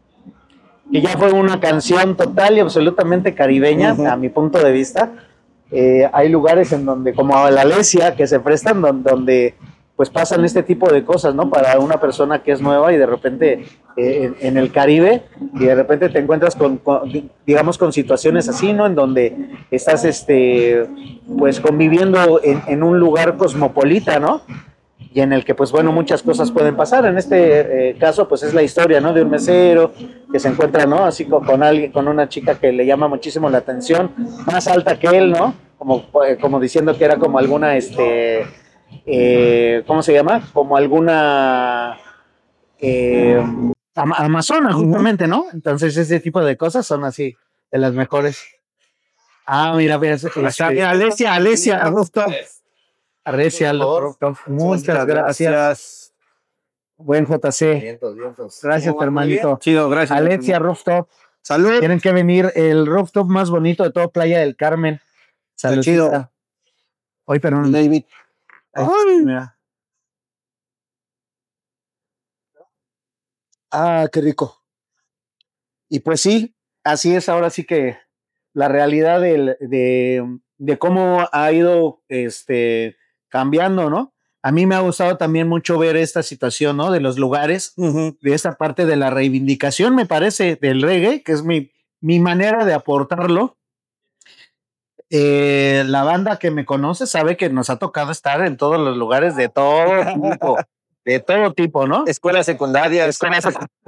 que ya fue una canción total y absolutamente caribeña, Ujú. a mi punto de vista. Eh, hay lugares en donde, como la Alesia, que se prestan, don- donde pues pasan este tipo de cosas, ¿no? Para una persona que es nueva y de repente eh, en, en el Caribe y de repente te encuentras con, con, digamos, con situaciones así, ¿no? En donde estás, este, pues conviviendo en, en un lugar cosmopolita, ¿no? Y en el que, pues bueno, muchas cosas pueden pasar. En este eh, caso, pues es la historia, ¿no? De un mesero que se encuentra, ¿no? Así con, con alguien, con una chica que le llama muchísimo la atención, más alta que él, ¿no? Como, como diciendo que era como alguna, este, eh, ¿cómo se llama? Como alguna eh, am- amazona, justamente, ¿no? Entonces ese tipo de cosas son así, de las mejores. Ah, mira, mira, este, Mira, Alesia, Alesia, Rooftop. Arrecia, muchas gracias. Buen J C. Vientos, vientos. Gracias, hermanito. Chido, gracias. Alesia Rooftop. Salud. Tienen que venir, el rooftop más bonito de toda Playa del Carmen. Salud. Chido. Hoy, pero David. Ay, mira. Ah, qué rico. Y pues sí, así es ahora sí que la realidad del, de, de cómo ha ido este, cambiando, ¿no? A mí me ha gustado también mucho ver esta situación, ¿no? De los lugares, Uh-huh. de esta parte de la reivindicación, me parece, del reggae, que es mi, mi manera de aportarlo. Eh, la banda que me conoce sabe que nos ha tocado estar en todos los lugares de todo tipo, de todo tipo, ¿no? Escuela secundaria. Escuela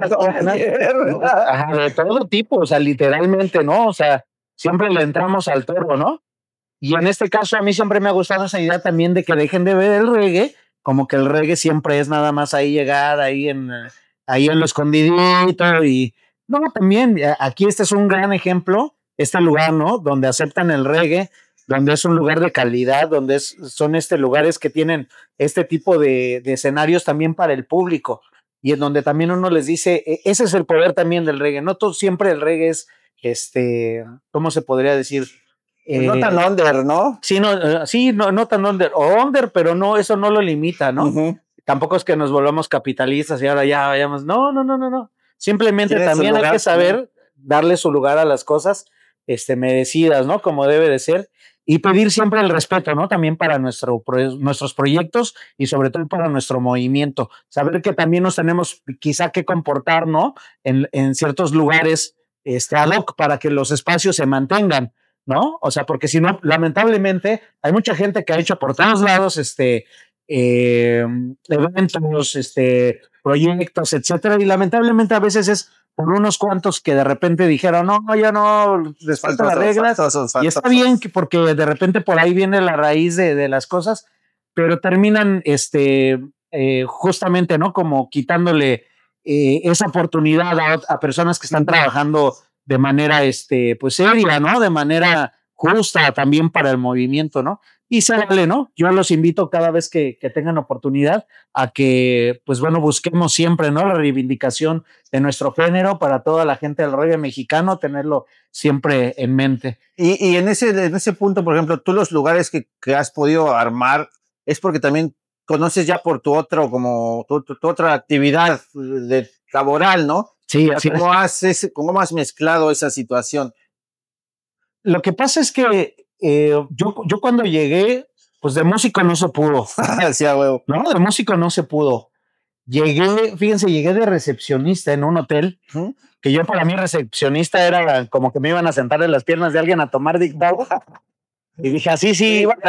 Ajá, de todo tipo, o sea, literalmente, ¿no? O sea, siempre le entramos al toro, ¿no? Y en este caso a mí siempre me ha gustado esa idea también de que dejen de ver el reggae, como que el reggae siempre es nada más ahí llegar, ahí en, ahí en lo escondidito y no, también aquí este es un gran ejemplo, este lugar, ¿no? Donde aceptan el reggae, donde es un lugar de calidad, donde es, son este lugares que tienen este tipo de, de escenarios también para el público y en donde también uno les dice, ese es el poder también del reggae, no todo siempre el reggae es, este, ¿cómo se podría decir? Pues no tan under, ¿no? Sí, no, uh, sí, no, no tan under, o under, pero no, eso no lo limita, ¿no? Uh-huh. Tampoco es que nos volvamos capitalistas y ahora ya vayamos, no, no, no, no, no. Simplemente también hay que saber, ¿no?, darle su lugar a las cosas, este, merecidas, ¿no? Como debe de ser, y pedir siempre el respeto, ¿no? También para nuestro, nuestros proyectos y sobre todo para nuestro movimiento. Saber que también nos tenemos quizá que comportar, ¿no? En, en ciertos lugares, este, ad hoc para que los espacios se mantengan, ¿no? O sea, porque si no, lamentablemente, hay mucha gente que ha hecho por todos lados, este, eh, eventos, este, proyectos, etcétera, y lamentablemente a veces es por unos cuantos que de repente dijeron, no, ya no, les faltan las reglas, faltosos, faltosos. Y está bien que porque de repente por ahí viene la raíz de, de las cosas, pero terminan, este, eh, justamente, ¿no? Como quitándole eh, esa oportunidad a, a personas que están trabajando de manera, este, pues seria, ¿no? De manera justa también para el movimiento, ¿no? Y se vale, ¿no? Yo los invito cada vez que, que tengan oportunidad a que, pues bueno, busquemos siempre, ¿no? La reivindicación de nuestro género para toda la gente del reggae mexicano, tenerlo siempre en mente. Y, y en, ese, en ese punto, por ejemplo, tú los lugares que, que has podido armar es porque también conoces ya por tu otro, como tu, tu, tu otra actividad de, laboral, ¿no? Sí, así ¿Cómo has, ese, ¿Cómo has mezclado esa situación? Lo que pasa es que eh, yo, yo cuando llegué, pues de músico no se pudo. Sí, a huevo. No, de músico no se pudo. Llegué, fíjense, llegué de recepcionista en un hotel, ¿sí? Que yo para mí recepcionista era como que me iban a sentar en las piernas de alguien a tomar dictado. Y dije, así, sí, bueno,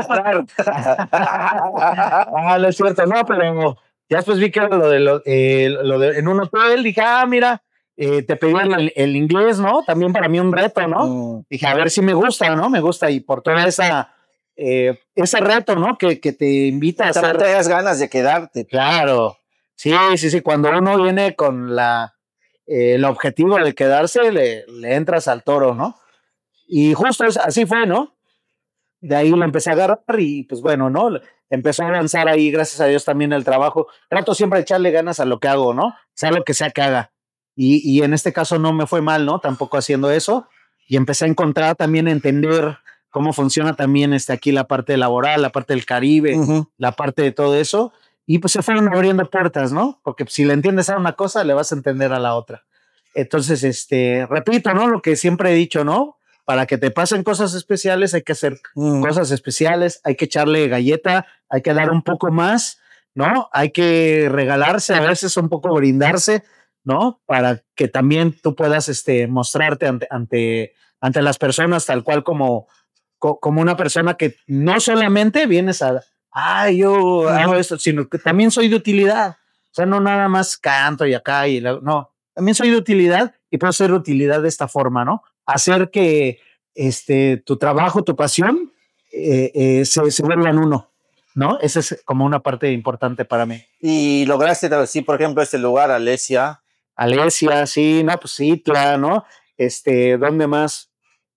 ah, no es cierto, no, pero ya después vi que era lo de, lo, eh, lo de en un hotel, dije, ah, mira, eh, te pedían el, el inglés, ¿no? También para mí un reto, ¿no? Mm. Dije, a ver si me gusta, ¿no? Me gusta y por toda esa, eh, ese reto, ¿no? Que, que te invita a hacer. También te das ganas de quedarte. Claro, sí, sí, sí, cuando uno viene con la, eh, el objetivo de quedarse, le, le entras al toro, ¿no? Y justo así fue, ¿no? De ahí lo empecé a agarrar y pues bueno, ¿no? Empezó a avanzar ahí, gracias a Dios también el trabajo. Trato siempre de echarle ganas a lo que hago, ¿no? Sea lo que sea que haga. Y, y en este caso no me fue mal, ¿no? Tampoco haciendo eso. Y empecé a encontrar también, a entender cómo funciona también este, aquí la parte laboral, la parte del Caribe, uh-huh. la parte de todo eso. Y pues se fueron abriendo puertas, ¿no? Porque si le entiendes a una cosa, le vas a entender a la otra. Entonces, este, repito, ¿no? Lo que siempre he dicho, ¿no? Para que te pasen cosas especiales hay que hacer mm. cosas especiales, hay que echarle galleta, hay que dar un poco más ¿no? Hay que regalarse, a veces un poco brindarse, ¿no? Para que también tú puedas este, mostrarte ante, ante, ante las personas tal cual como, co, como una persona que no solamente vienes a, ay, yo hago esto, sino que también soy de utilidad. O sea, no nada más canto y acá y la, no, también soy de utilidad y puedo ser de utilidad de esta forma, ¿no? Hacer que este, tu trabajo, tu pasión eh, eh, se, se vuelvan uno, ¿no? Esa es como una parte importante para mí. Y lograste traducir, por ejemplo, este lugar, Alesia. Alesia, sí, no, pues Itla, ¿no? Este, ¿dónde más?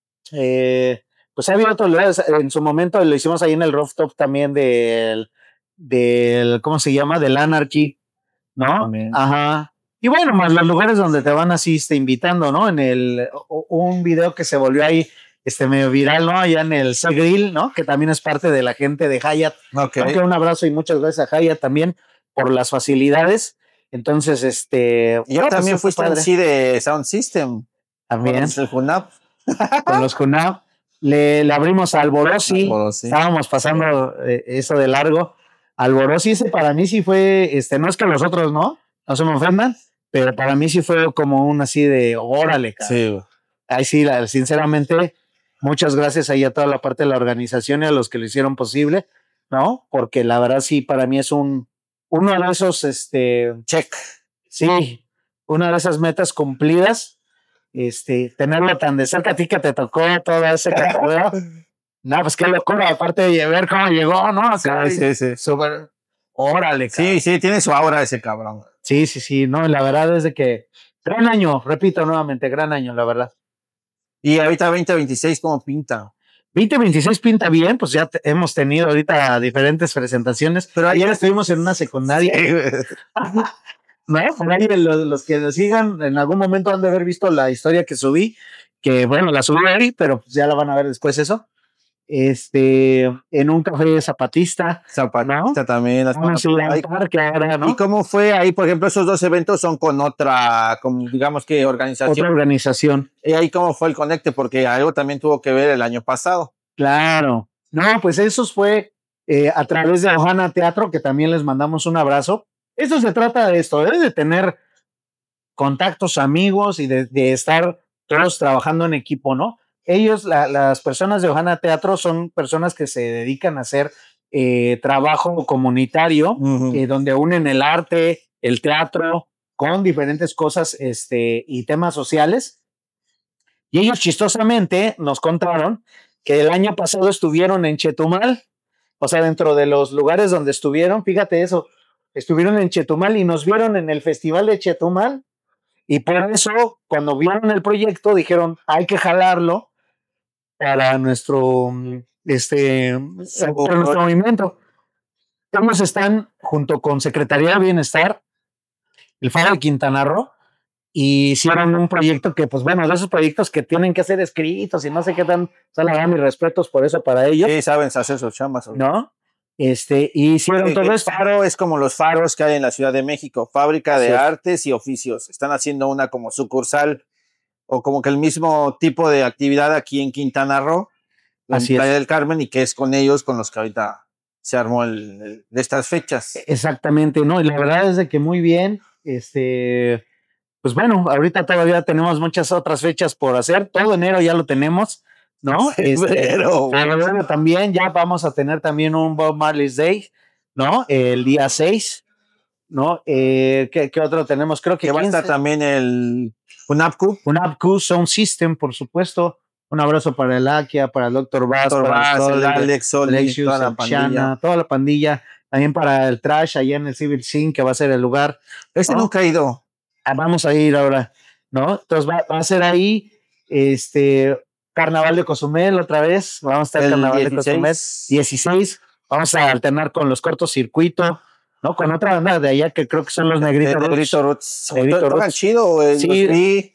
Eh, pues había otros lugares, en su momento lo hicimos ahí en el rooftop también del, del, ¿cómo se llama? Del Anarchy, ¿no? También. Ajá. Y bueno, más los lugares donde te van así este, invitando, ¿no? En el, un video que se volvió ahí este, medio viral, ¿no? Allá en el Grill, ¿no? Que también es parte de la gente de Hyatt. Okay. Aunque un abrazo y muchas gracias a Hyatt también por las facilidades. Entonces, este... Yo bueno, también pues, fuiste padre. en sí de Sound System. También. Con el Funab. Con los Junab. Le, le abrimos a Alborosi. Alborosi. Estábamos pasando eh, eso de largo. Alborosi, ese para mí sí fue, este, no es que los otros no, no se me ofendan, pero para mí sí fue como un así de, órale, cabrón. Sí. Ahí sí, la, sinceramente, muchas gracias ahí a toda la parte de la organización y a los que lo hicieron posible, ¿no? Porque la verdad sí, para mí es un, uno de esos, este, check. Sí, una de esas metas cumplidas, este, tenerlo tan de cerca a ti que te tocó toda esa carrera. No, pues qué locura, aparte de ver cómo llegó, ¿no? O sea, Sí, sí, sí. Súper, órale, cabrón. Sí, sí, tiene su aura ese cabrón. Sí, sí, sí, no, la verdad es de que, gran año, repito nuevamente, gran año, la verdad. Y ahorita veinte veintiséis, ¿cómo pinta? veinte veintiséis pinta bien, pues ya te, hemos tenido ahorita diferentes presentaciones, pero ayer estuvimos en una secundaria. No, por ahí los, los que nos sigan en algún momento han de haber visto la historia que subí, que bueno, la subí ahí, pero pues ya la van a ver después eso. Este, en un café zapatista. Zapatista ¿no? También. Las Una ciudad parque ahora, ¿no? ¿Y cómo fue ahí? Por ejemplo, esos dos eventos son con otra, con, digamos que organización. Otra organización. ¿Y ahí cómo fue el conecte? Porque algo también tuvo que ver el año pasado. Claro. No, pues eso fue eh, a través de Ohana Teatro, que también les mandamos un abrazo. Esto se trata de esto, ¿eh? De tener contactos, amigos y de, de estar todos trabajando en equipo, ¿no? Ellos, la, las personas de Ohana Teatro son personas que se dedican a hacer eh, trabajo comunitario, uh-huh. eh, donde unen el arte, el teatro, con diferentes cosas este, y temas sociales. Y ellos chistosamente nos contaron que el año pasado estuvieron en Chetumal, o sea, dentro de los lugares donde estuvieron, fíjate eso, estuvieron en Chetumal y nos vieron en el festival de Chetumal. Y por eso, cuando vieron el proyecto, dijeron, hay que jalarlo para nuestro, este, para nuestro movimiento. Ellos están, junto con Secretaría de Bienestar, el Faro de Quintana Roo, y hicieron un proyecto que, pues bueno, de esos proyectos que tienen que ser escritos y no sé qué tan, o sea, la verdad, mis respetos por eso para ellos. Sí, saben hacer sus chambas. ¿No? Este, y hicieron el, todo el esto. Faro es como los faros que hay en la Ciudad de México, fábrica de sí. artes y oficios. Están haciendo una como sucursal o como que el mismo tipo de actividad aquí en Quintana Roo, en Así Playa es. del Carmen, y que es con ellos con los que ahorita se armó el, el, de estas fechas. Exactamente, ¿no? Y la verdad es de que muy bien, este, pues bueno, ahorita todavía tenemos muchas otras fechas por hacer, todo enero ya lo tenemos, ¿no? Febrero. Este, febrero también, ya vamos a tener también un Bob Marley's Day, ¿no? El día seis, ¿no? Eh, ¿qué, ¿Qué otro tenemos? Creo que, que va a estar también el UNAPCU. UNAPCU Sound System, por supuesto. Un abrazo para el Akia, para el doctor Bass, doctor para Bass, el, el Alex, Soli, Alexius, toda, la el Chana, toda la pandilla. También para el Trash, allá en el Civil Scene, que va a ser el lugar. Este ¿no? nunca ha ido. Ah, vamos a ir ahora, ¿no? Entonces va, va a ser ahí, este, Carnaval de Cozumel otra vez. Vamos a estar el Carnaval dieciséis. De Cozumel. dieciséis. Vamos a alternar con los cortocircuito, ¿no? Con otra banda de allá que creo que son los Negritos Roots. Negrito Roots. Negrito Roots. Chido, el, sí. Y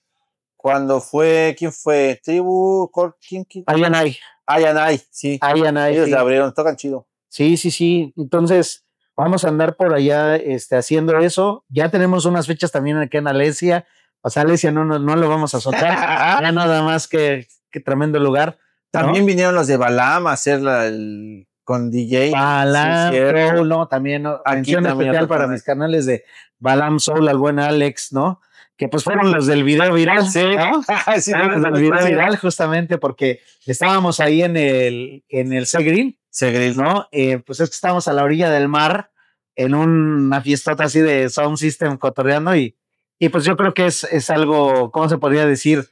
cuando fue, ¿quién fue? Tribu, ¿quién? quién? Ayanay. Ayanay, sí. Ayanay. Ellos sí. le abrieron, tocan chido. Sí, sí, sí. Entonces, vamos a andar por allá este, haciendo eso. Ya tenemos unas fechas también aquí en Alesia. O sea, Alesia no, no, no lo vamos a soltar. Ya nada más que, que tremendo lugar. También ¿no? vinieron los de Balam a hacer la, el, con D J. Balam Sí, cierto. Soul, ¿no? También, ¿no? Aquí Mención también especial otro para canal. mis canales de Balam Soul, al buen Alex, ¿no? Que pues fueron los del video viral, Sí. ¿no? Sí, Fueron los del sí, video sí. viral justamente porque estábamos ahí en el, en el Segrill, Segrill. ¿no? Eh, pues es que estábamos a la orilla del mar en una fiestota así de sound system cotorreando y, y pues yo creo que es, es algo, ¿cómo se podría decir?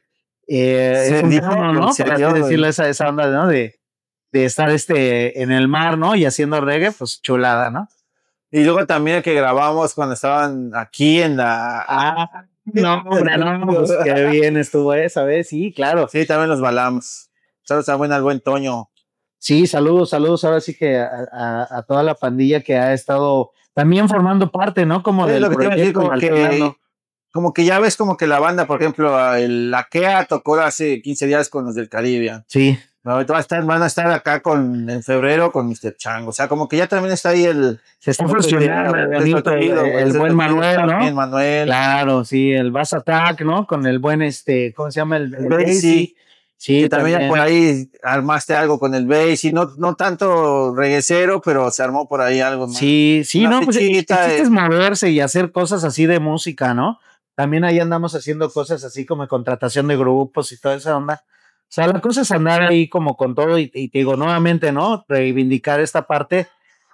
Eh, Se es un dio, tono, ¿no? se Por así dio, güey. decirlo, esa, esa onda, ¿no? De, de estar este en el mar, ¿no? Y haciendo reggae, pues chulada, ¿no? Y luego también el que grabamos cuando estaban aquí en la... Ah, no, hombre, no, pues qué bien estuvo esa vez, sí, claro. Sí, también los balamos. Saludos a buen, al buen Toño. Sí, saludos, saludos ahora sí que a, a, a toda la pandilla que ha estado también formando parte, ¿no? Como Es del lo que te iba a decir, proyecto, como que, alternando. como que ya ves como que la banda, por ejemplo, el Akea tocó hace quince días con los del Caribe. Sí, Ahorita va a estar, van a estar acá con, en febrero con mister Chango. O sea, como que ya también está ahí el... se está el- funcionando el- el, bonito, el, el- el el- buen el- Manuel, también ¿no? Manuel. Claro, sí, el Bass Attack, ¿no? Con el buen, este, ¿cómo se llama? El, el Bassy. Bassy. Sí, Que también, ya por ahí armaste algo con el bass y no, no tanto reguecero, pero se armó por ahí algo más. Sí, sí, Una no, pues el el fichita, chiste eh. es moverse y hacer cosas así de música, ¿no? También ahí andamos haciendo cosas así como contratación de grupos y toda esa onda. O sea, la cosa es andar ahí como con todo y, y te digo nuevamente, ¿no? Reivindicar esta parte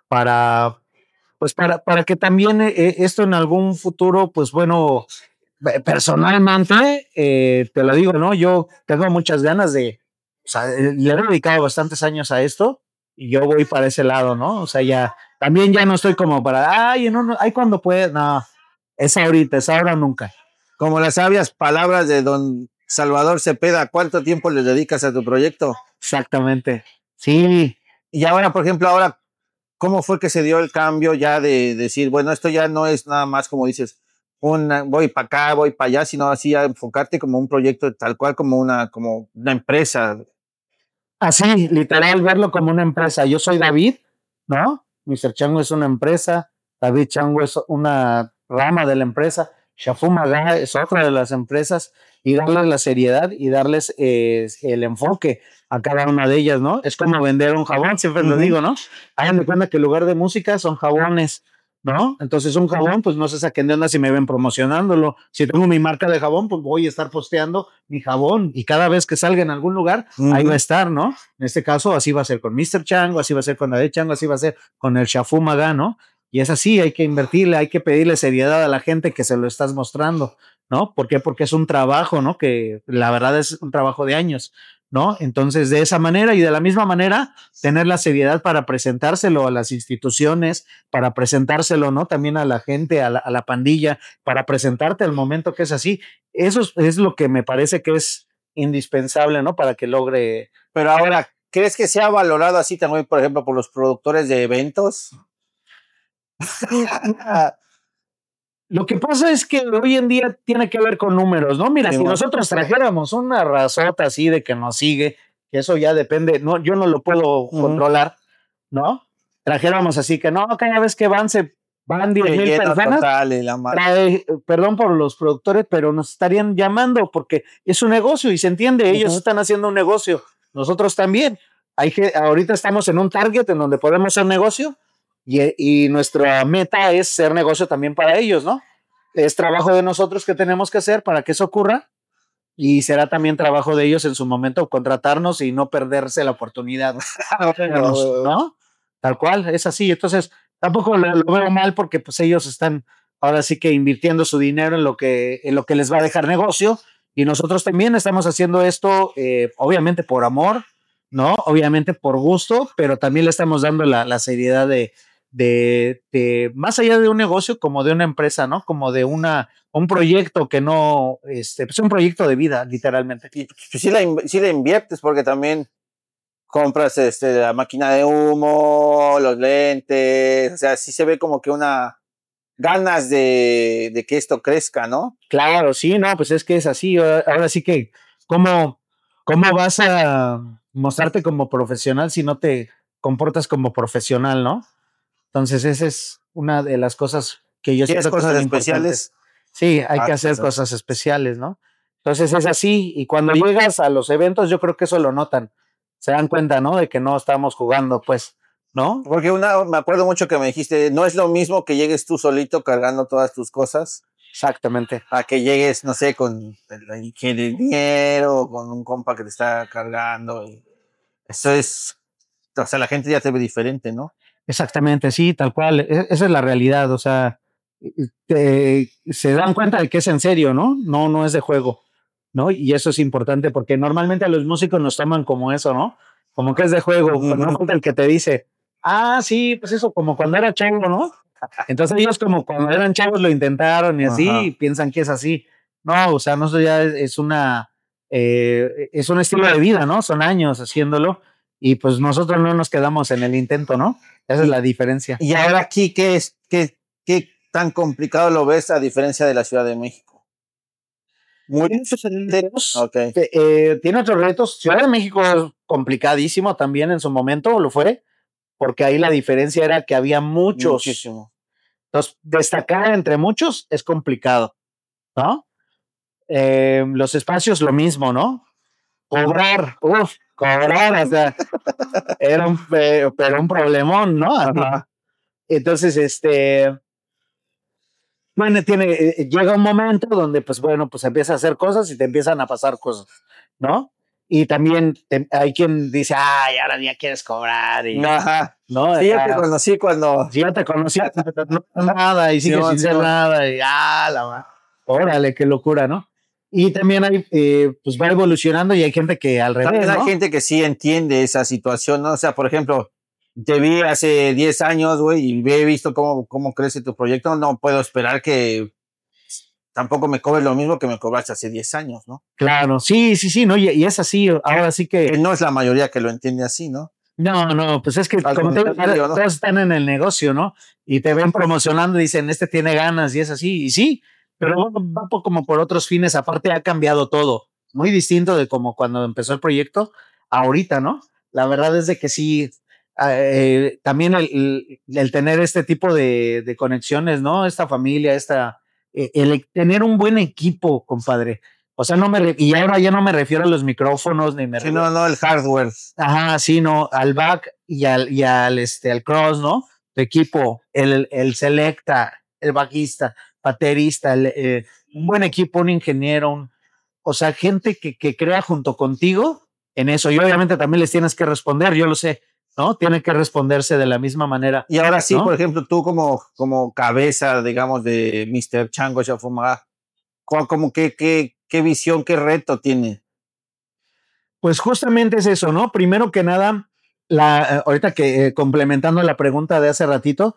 para, pues para, para que también eh, esto en algún futuro, pues bueno, eh, personalmente, eh, te lo digo, ¿no? Yo tengo muchas ganas de, o sea, eh, le he dedicado bastantes años a esto y yo voy para ese lado, ¿no? O sea, ya, también ya no estoy como para, ay, no, no, ay, cuando puedes, no, es ahorita, es ahora o nunca. Como las sabias palabras de don Salvador Cepeda, ¿cuánto tiempo le dedicas a tu proyecto? Exactamente. Sí, Y ahora, por ejemplo, ahora, ¿cómo fue que se dio el cambio ya de decir, bueno, esto ya no es nada más como dices, una, voy para acá, voy para allá, sino así a enfocarte como un proyecto tal cual, como una, como una empresa? así, literal, verlo como una empresa. Yo soy David, ¿no? mister Chango es una empresa, David Chango es una rama de la empresa, Shafumaga es otra de las empresas, y darles la seriedad y darles eh, el enfoque a cada una de ellas, ¿no? Es como vender un jabón, siempre lo Ujú. digo, ¿no? Hagan de cuenta que en lugar de música son jabones, ¿no? Entonces un jabón, pues no se saquen de onda si me ven promocionándolo. Si tengo mi marca de jabón, pues voy a estar posteando mi jabón y cada vez que salga en algún lugar, Ujú. ahí va a estar, ¿no? En este caso, así va a ser con mister Chango, así va a ser con David Chango, así va a ser con el Shafumaga, ¿no? Y es así, hay que invertirle, hay que pedirle seriedad a la gente que se lo estás mostrando, ¿no? ¿Por qué? Porque es un trabajo, ¿no? Que la verdad es un trabajo de años, ¿no? Entonces, de esa manera y de la misma manera, tener la seriedad para presentárselo a las instituciones, para presentárselo, ¿no? También a la gente, a la, a la pandilla, para presentarte al momento que es así. Eso es, es lo que me parece que es indispensable, ¿no? Para que logre. Pero ahora, ¿crees que sea valorado así también, por ejemplo, por los productores de eventos? Lo que pasa es que hoy en día tiene que ver con números, ¿no? Mira, Sí, si bueno. nosotros trajéramos una razota así de que nos sigue, que eso ya depende, no, yo no lo puedo Ujú. controlar, ¿no? Trajéramos así que no, cada vez que van se van diez Que mil lleno personas, total y la madre. trae, perdón por los productores, pero nos estarían llamando porque es un negocio y se entiende, ellos Ujú. están haciendo un negocio, nosotros también. Hay que, ahorita estamos en un target en donde podemos hacer negocio y, y nuestra meta es ser negocio también para ellos, ¿no? Es trabajo de nosotros que tenemos que hacer para que eso ocurra y será también trabajo de ellos en su momento contratarnos y no perderse la oportunidad, ¿no? Tal cual, es así. Entonces, tampoco lo, lo veo mal porque pues ellos están ahora sí que invirtiendo su dinero en lo que, en lo que les va a dejar negocio y nosotros también estamos haciendo esto, eh, obviamente por amor, ¿no? Obviamente por gusto, pero también le estamos dando la, la seriedad de, de, de, más allá de un negocio, como de una empresa, ¿no? Como de una, un proyecto que no, este, pues un proyecto de vida, literalmente. Y pues, sí, la, in- sí la inviertes porque también compras este, la máquina de humo, los lentes, o sea, sí se ve como que una ganas de, de que esto crezca, ¿no? Claro, sí, no, pues es que es así. Ahora ahora sí que, ¿cómo, cómo vas a mostrarte como profesional si no te comportas como profesional, ¿no? Entonces, esa es una de las cosas que yo ¿Tienes siento que cosas son especiales? importantes. Sí, hay Ah, que hacer cosas. cosas especiales, ¿no? Entonces es así, y cuando llegas a los eventos, yo creo que eso lo notan. Se dan cuenta, ¿no? De que no estamos jugando, pues, ¿no? Porque una, me acuerdo mucho que me dijiste, no es lo mismo que llegues tú solito cargando todas tus cosas, Exactamente. a que llegues, no sé, con el ingeniero o con un compa que te está cargando. Y eso es, o sea, la gente ya te ve diferente, ¿no? Exactamente, sí, tal cual. E- Esa es la realidad, o sea, te- se dan cuenta de que es en serio, ¿no? No, no es de juego, ¿no? Y eso es importante porque normalmente a los músicos nos toman como eso, ¿no? Como que es de juego, Ujú. no falta el que te dice, ah, sí, pues eso, como cuando era chavo, ¿no? Entonces ellos como cuando eran chavos lo intentaron y así, Ajá. y piensan que es así. No, o sea, no, eso ya es, es una, eh, es un estilo de vida, ¿no? Son años haciéndolo y pues nosotros no nos quedamos en el intento, ¿no? Esa es Y- la diferencia. Y ahora aquí, ¿qué es, qué, qué tan complicado lo ves a diferencia de la Ciudad de México? Muy diferente. Ok. Te- eh, tiene otros retos. Ciudad de México es complicadísimo también en su momento, lo fue, porque ahí la diferencia era que había muchos. Muchísimo. Entonces, destacar entre muchos es complicado, ¿no? Eh, los espacios, lo mismo, ¿no? Cobrar, uff, cobrar, o sea, era un, pe- pero un problemón, ¿no? Ajá. Entonces, este, bueno, tiene, eh, llega un momento donde, pues bueno, pues empieza a hacer cosas y te empiezan a pasar cosas, ¿no? Y también te- hay quien dice, ay, ahora ya quieres cobrar, y, Ajá. ¿no? Sí, yo te Ah, conocí cuando. si ya te conocía, no nada, y sigue Simón, sin ser Simón. nada, y ah, la ma- órale, qué locura, ¿no? Y también hay, eh, pues va evolucionando y hay gente que al revés, También hay ¿no? gente que sí entiende esa situación, ¿no? O sea, por ejemplo, te vi hace diez años, güey, y he visto cómo, cómo crece tu proyecto. No puedo esperar que tampoco me cobres lo mismo que me cobraste hace diez años, ¿no? Claro, sí, sí, sí, ¿no? Y, y es así, ahora sí Que que, no es la mayoría que lo entiende así, ¿no? no, no, pues es que Al como te digo, contrario, ¿no? todos están en el negocio, ¿no? Y te ven promocionando y dicen, este tiene ganas y es así, y sí, pero va, va por- como por otros fines, aparte ha cambiado todo, muy distinto de como cuando empezó el proyecto, ahorita, ¿no? La verdad es de que sí, eh, también el, el- el tener este tipo de, de conexiones, ¿no? Esta familia, esta, eh, el tener un buen equipo, compadre. O sea, no me, re- y ahora ya no me refiero a los micrófonos, ni me Sí, no, no, el hardware. Ajá, sí, no, al back y al, y al, este, al cross, ¿no? Tu equipo, el, el selecta, el bajista, baterista, el, eh, un buen equipo, un ingeniero, un, o sea, gente que, que crea junto contigo en eso. Y obviamente también les tienes que responder, yo lo sé, ¿no? Tiene que responderse de la misma manera. Y ahora sí, ¿no? por ejemplo, tú como, como cabeza, digamos, de mister Chango Shafuma, ¿cuál- como qué, qué, qué visión, qué reto tiene? Pues justamente es eso, ¿no? Primero que nada, la, eh, ahorita que eh, complementando la pregunta de hace ratito,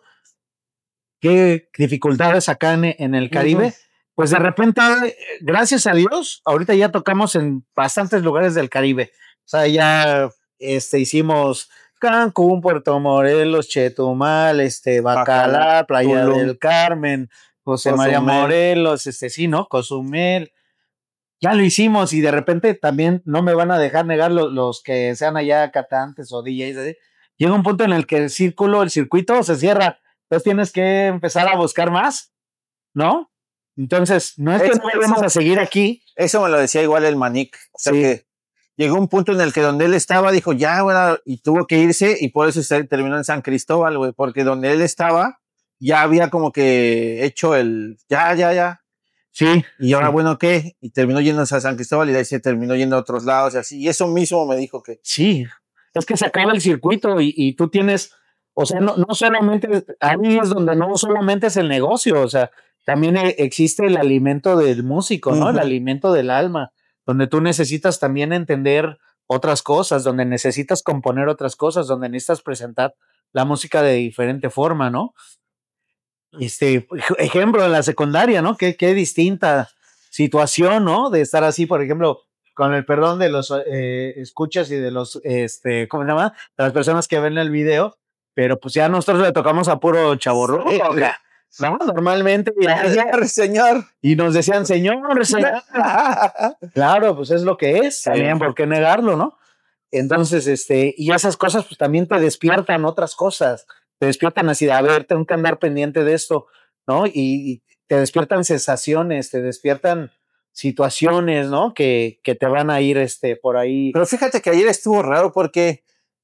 ¿qué dificultades acá en, en el Caribe? Ujú. Pues de repente, eh, gracias a Dios, ahorita ya tocamos en bastantes lugares del Caribe. O sea, ya este, hicimos Cancún, Puerto Morelos, Chetumal, este, Bacalar, Bacalar, Playa Tulum, del Carmen, José María Cozumel. Morelos, este, sí, ¿no? Cozumel. Ya lo hicimos y de repente también no me van a dejar negar los, los que sean allá cantantes o D Js. ¿eh? Llega un punto en el que el círculo, el circuito se cierra. Entonces tienes que empezar a buscar más, ¿no? Entonces, no es que Eso- no vayamos eso- a seguir aquí. Eso me lo decía igual el Manic. O sea Sí. que llegó un punto en el que donde él estaba dijo, ya, bueno, y tuvo que irse y por eso se terminó en San Cristóbal, güey, porque donde él estaba ya había como que hecho el, ya, ya, ya. Sí. Y ahora, sí. bueno, ¿qué? Y terminó yéndose a San Cristóbal y de ahí se terminó yendo a otros lados y así. Y eso mismo me dijo que, Sí, es que se acaba el circuito y, y tú tienes, o sea, no, no solamente, ahí es donde no solamente es el negocio, o sea, también e- existe el alimento del músico, ¿no? El Ujú. alimento del alma, donde tú necesitas también entender otras cosas, donde necesitas componer otras cosas, donde necesitas presentar la música de diferente forma, ¿no? Este, ej- ejemplo, en la secundaria, ¿no? Qué, qué distinta situación, ¿no? De estar así, por ejemplo, con el perdón de los eh, escuchas y de los, este, ¿cómo se llama? De las personas que ven el video, pero pues ya nosotros le tocamos a puro chaborruco, Sí. acá, ¿no? Normalmente, ya- ya- señor, señor. y nos decían, señor, señor. Claro, pues es lo que es, Sí. también, ¿por qué negarlo, no? Entonces, este, y esas cosas pues también te despiertan otras cosas, te despiertan así de, a ver, tengo que andar pendiente de esto, ¿no? Y, y te despiertan sensaciones, te despiertan situaciones, ¿no? Que, que te van a ir, este, por ahí. Pero fíjate que ayer estuvo raro porque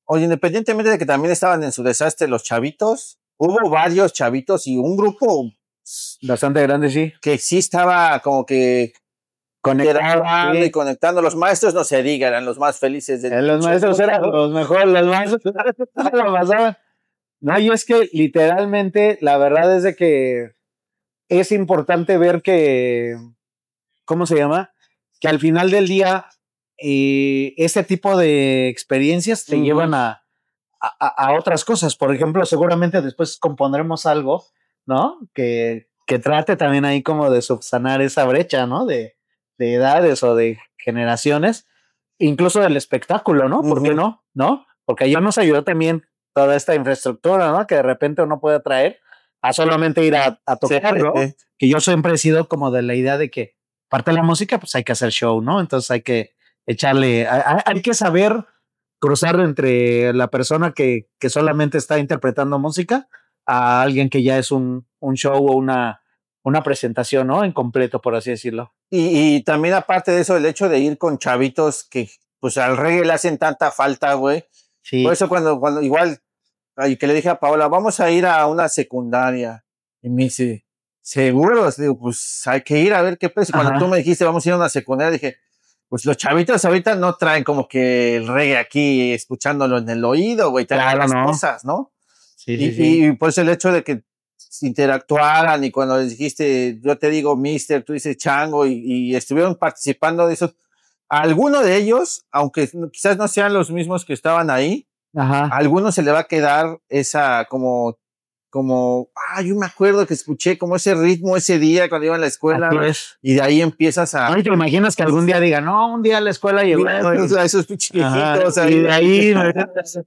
Oye, independientemente de que también estaban en su desastre los chavitos, hubo varios chavitos y un grupo Bastante grande, sí. que sí estaba como que Conectado. y Sí. conectando. Los maestros no se diga, eran los más felices del Eh, Los pinche maestros mundo. eran los mejores, los maestros lo pasaban. No, y es que literalmente la verdad es de que es importante ver que, ¿cómo se llama? Que al final del día eh, ese tipo de experiencias te Ujú. llevan a, a, a otras cosas. Por ejemplo, seguramente después compondremos algo, ¿no? Que, que trate también ahí como de subsanar esa brecha, ¿no? De, de edades o de generaciones, incluso del espectáculo, ¿no? ¿Por qué Ujú. no? ¿No? Porque ya nos ayudó también toda esta infraestructura, ¿no? Que de repente uno puede traer a solamente ir a, a tocar, Sí, ¿no? sí. Que yo siempre he sido como de la idea de que parte de la música, pues hay que hacer show, ¿no? Entonces hay que echarle, hay, hay que saber cruzar entre la persona que, que solamente está interpretando música a alguien que ya es un, un show o una, una presentación, ¿no? En completo, por así decirlo. Y, y también aparte de eso, el hecho de ir con chavitos que pues al reggae le hacen tanta falta, güey. Sí. Por eso cuando, cuando igual, ay, que le dije a Paola, vamos a ir a una secundaria. Y me dice, ¿seguros? Digo, pues hay que ir a ver qué pasa. Cuando Ajá. tú me dijiste, vamos a ir a una secundaria, dije, pues los chavitos ahorita no traen como que el reggae aquí escuchándolo en el oído, güey, traen Claro, otras no. cosas, ¿no? Sí, Y, sí, sí. y por eso el hecho de que interactuaran y cuando les dijiste, yo te digo mister, tú dices chango y, y estuvieron participando de eso. Alguno de ellos, aunque quizás no sean los mismos que estaban ahí, Ajá. a algunos se le va a quedar esa como, como, ah, yo me acuerdo que escuché como ese ritmo ese día cuando iba a la escuela. Así es. Y de ahí empiezas a... Ay, ¿te imaginas que algún día diga, no, un día a la escuela llegó? O sea, esos pinches Ajá, viejitos y ahí. de ahí me-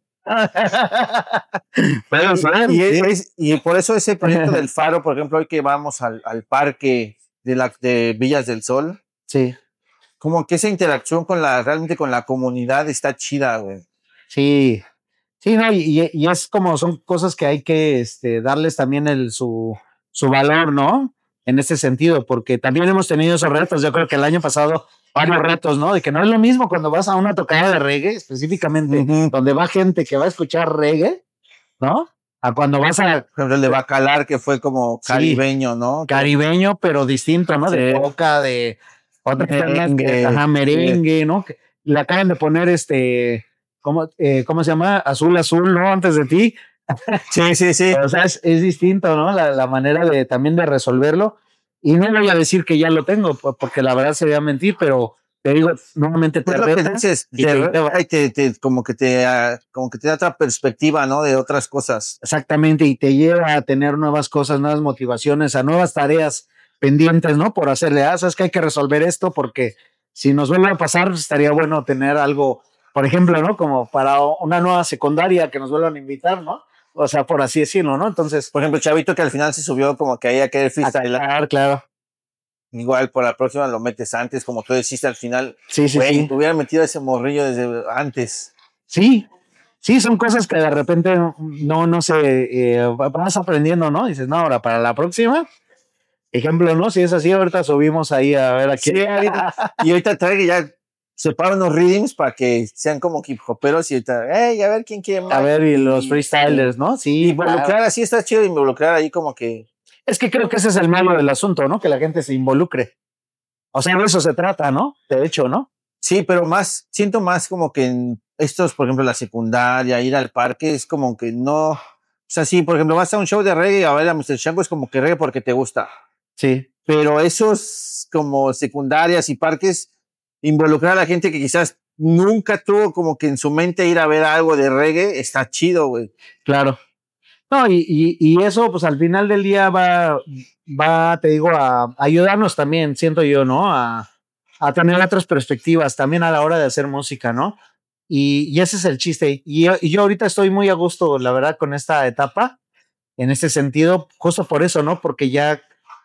Puede Y, ser, y sí. es- y por eso ese proyecto del Faro, por ejemplo, hoy que vamos al, al parque de, la, de Villas del Sol, Sí, como que esa interacción con la, realmente con la comunidad está chida, güey. sí, sí, no, y, y es como son cosas que hay que este, darles también el, su, su valor, ¿no? En ese sentido, porque también hemos tenido esos retos. Yo creo que el año pasado varios retos, ¿no? De que no es lo mismo cuando vas a una tocada de reggae, específicamente, Ujú. donde va gente que va a escuchar reggae, ¿no? A cuando vas a Por ejemplo, el de Bacalar, que fue como Sí. caribeño, ¿no? caribeño, pero distinto, ¿no? De Sí. boca, de otras bandas que- Merengue. ajá, merengue, ¿no? Que le acaban de poner este, ¿cómo, eh, ¿cómo se llama? Azul, azul, ¿no? Antes de ti. Sí, sí, sí. O sea, es, es distinto, ¿no? La, la manera de también de resolverlo. Y no voy a decir que ya lo tengo, po- porque la verdad sería mentir, pero te digo, nuevamente te Pues lo que reta dices, y te, te lleva. ay, te- te- como que te, ah, como que te da otra perspectiva, ¿no? De otras cosas. Exactamente, y te lleva a tener nuevas cosas, nuevas motivaciones, a nuevas tareas pendientes, ¿no? Por hacerle, ah, sabes que hay que resolver esto porque si nos vuelve a pasar, estaría bueno tener algo, por ejemplo, ¿no? Como para una nueva secundaria que nos vuelvan a invitar, ¿no? O sea, por así decirlo, ¿no? Entonces, Por ejemplo, Chavito que al final se subió como que ahí a querer freestyle. claro, claro. Igual por la próxima lo metes antes, como tú deciste al final. Sí, sí, Güey, sí. te hubiera metido ese morrillo desde antes. Sí, sí, son cosas que de repente no, no sé, eh, vas aprendiendo, ¿no? Dices, no, ahora para la próxima, ejemplo, ¿no? Si es así, ahorita subimos ahí a ver aquí. Sí, ahorita- y ahorita trae que ya separa unos rhythms para que sean como hip hoperos y ahorita, hey, a ver quién quiere más. A ver, y los freestylers, ¿no? Sí, Y involucrar claro. así está chido, involucrar ahí como que. Es que creo que ese es el malo del asunto, ¿no? Que la gente se involucre. O sea, de eso se trata, ¿no? De hecho, ¿no? Sí, pero más, siento más como que en estos, por ejemplo, la secundaria, ir al parque, es como que no. O sea, sí, por ejemplo, vas a un show de reggae a ver a mister Shango, es como que reggae porque te gusta. Sí. Pero esos como secundarias y parques, involucrar a la gente que quizás nunca tuvo como que en su mente ir a ver algo de reggae, está chido, güey. Claro. No, y, y, y eso, pues al final del día va, va, te digo, a ayudarnos también, siento yo, ¿no? A, a tener otras perspectivas también a la hora de hacer música, ¿no? Y, y ese es el chiste. Y yo, y yo ahorita estoy muy a gusto, la verdad, con esta etapa, en este sentido, justo por eso, ¿no? Porque ya,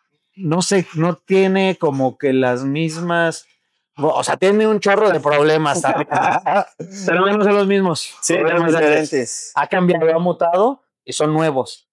no sé, no tiene como que las mismas, o sea, tiene un chorro de problemas también, pero no son los mismos. Sí, Problemas son de- diferentes. Ha cambiado, ha mutado y son nuevos.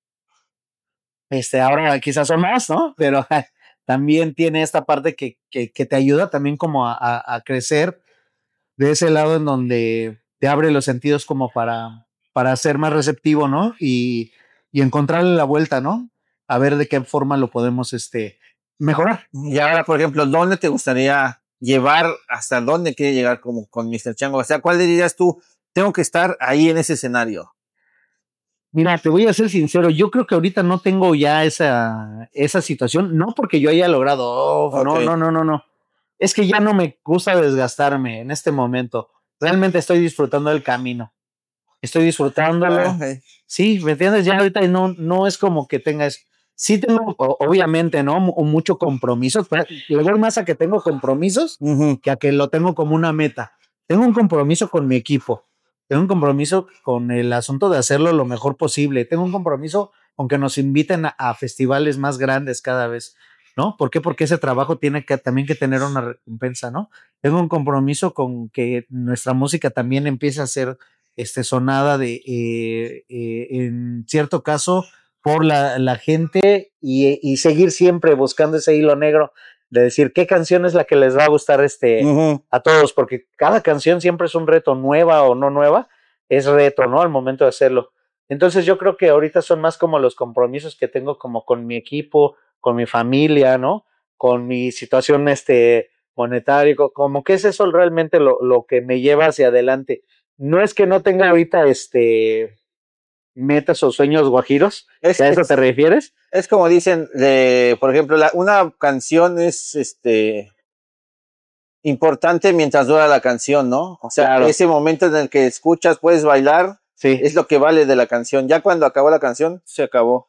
Este, ahora quizás son más, ¿no? Pero también tiene esta parte que, que, que te ayuda también como a, a, a crecer de ese lado en donde te abre los sentidos como para, para ser más receptivo, ¿no? Y, y encontrarle la vuelta, ¿no? A ver de qué forma lo podemos este, mejorar. Y ahora, por ejemplo, ¿dónde te gustaría llevar, hasta dónde quiere llegar como con mister Chango? O sea, ¿cuál dirías tú? Tengo que estar ahí en ese escenario. Mira, te voy a ser sincero, yo creo que ahorita no tengo ya esa, esa situación, no porque yo haya logrado, oh, Ok. no, no, no, no, no. Es que ya no me gusta desgastarme en este momento. Realmente estoy disfrutando del camino. Estoy disfrutándolo. Ok. Sí, ¿me entiendes? Ya ahorita no, no es como que tengas. Sí tengo, o- obviamente, ¿no? Mu- mucho compromiso. Pero le voy más a que tengo compromisos Ujú. que a que lo tengo como una meta. Tengo un compromiso con mi equipo. Tengo un compromiso con el asunto de hacerlo lo mejor posible. Tengo un compromiso con que nos inviten a, a festivales más grandes cada vez, ¿no? ¿Por qué? Porque ese trabajo tiene que también que tener una recompensa, ¿no? Tengo un compromiso con que nuestra música también empiece a ser este, sonada de, eh, eh, en cierto caso, por la, la gente y, y seguir siempre buscando ese hilo negro de decir qué canción es la que les va a gustar este, Ujú. a todos, porque cada canción siempre es un reto, nueva o no nueva, es reto, ¿no? Al momento de hacerlo. Entonces yo creo que ahorita son más como los compromisos que tengo como con mi equipo, con mi familia, ¿no? Con mi situación este, monetaria, co- como que es eso realmente lo, lo que me lleva hacia adelante. No es que no tenga ahorita este metas o sueños guajiros, Es, si a eso es, te refieres. es como dicen, de, por ejemplo, la, una canción es este importante mientras dura la canción, ¿no? O sea, Claro. ese momento en el que escuchas, puedes bailar, Sí. es lo que vale de la canción. Ya cuando acabó la canción, se acabó.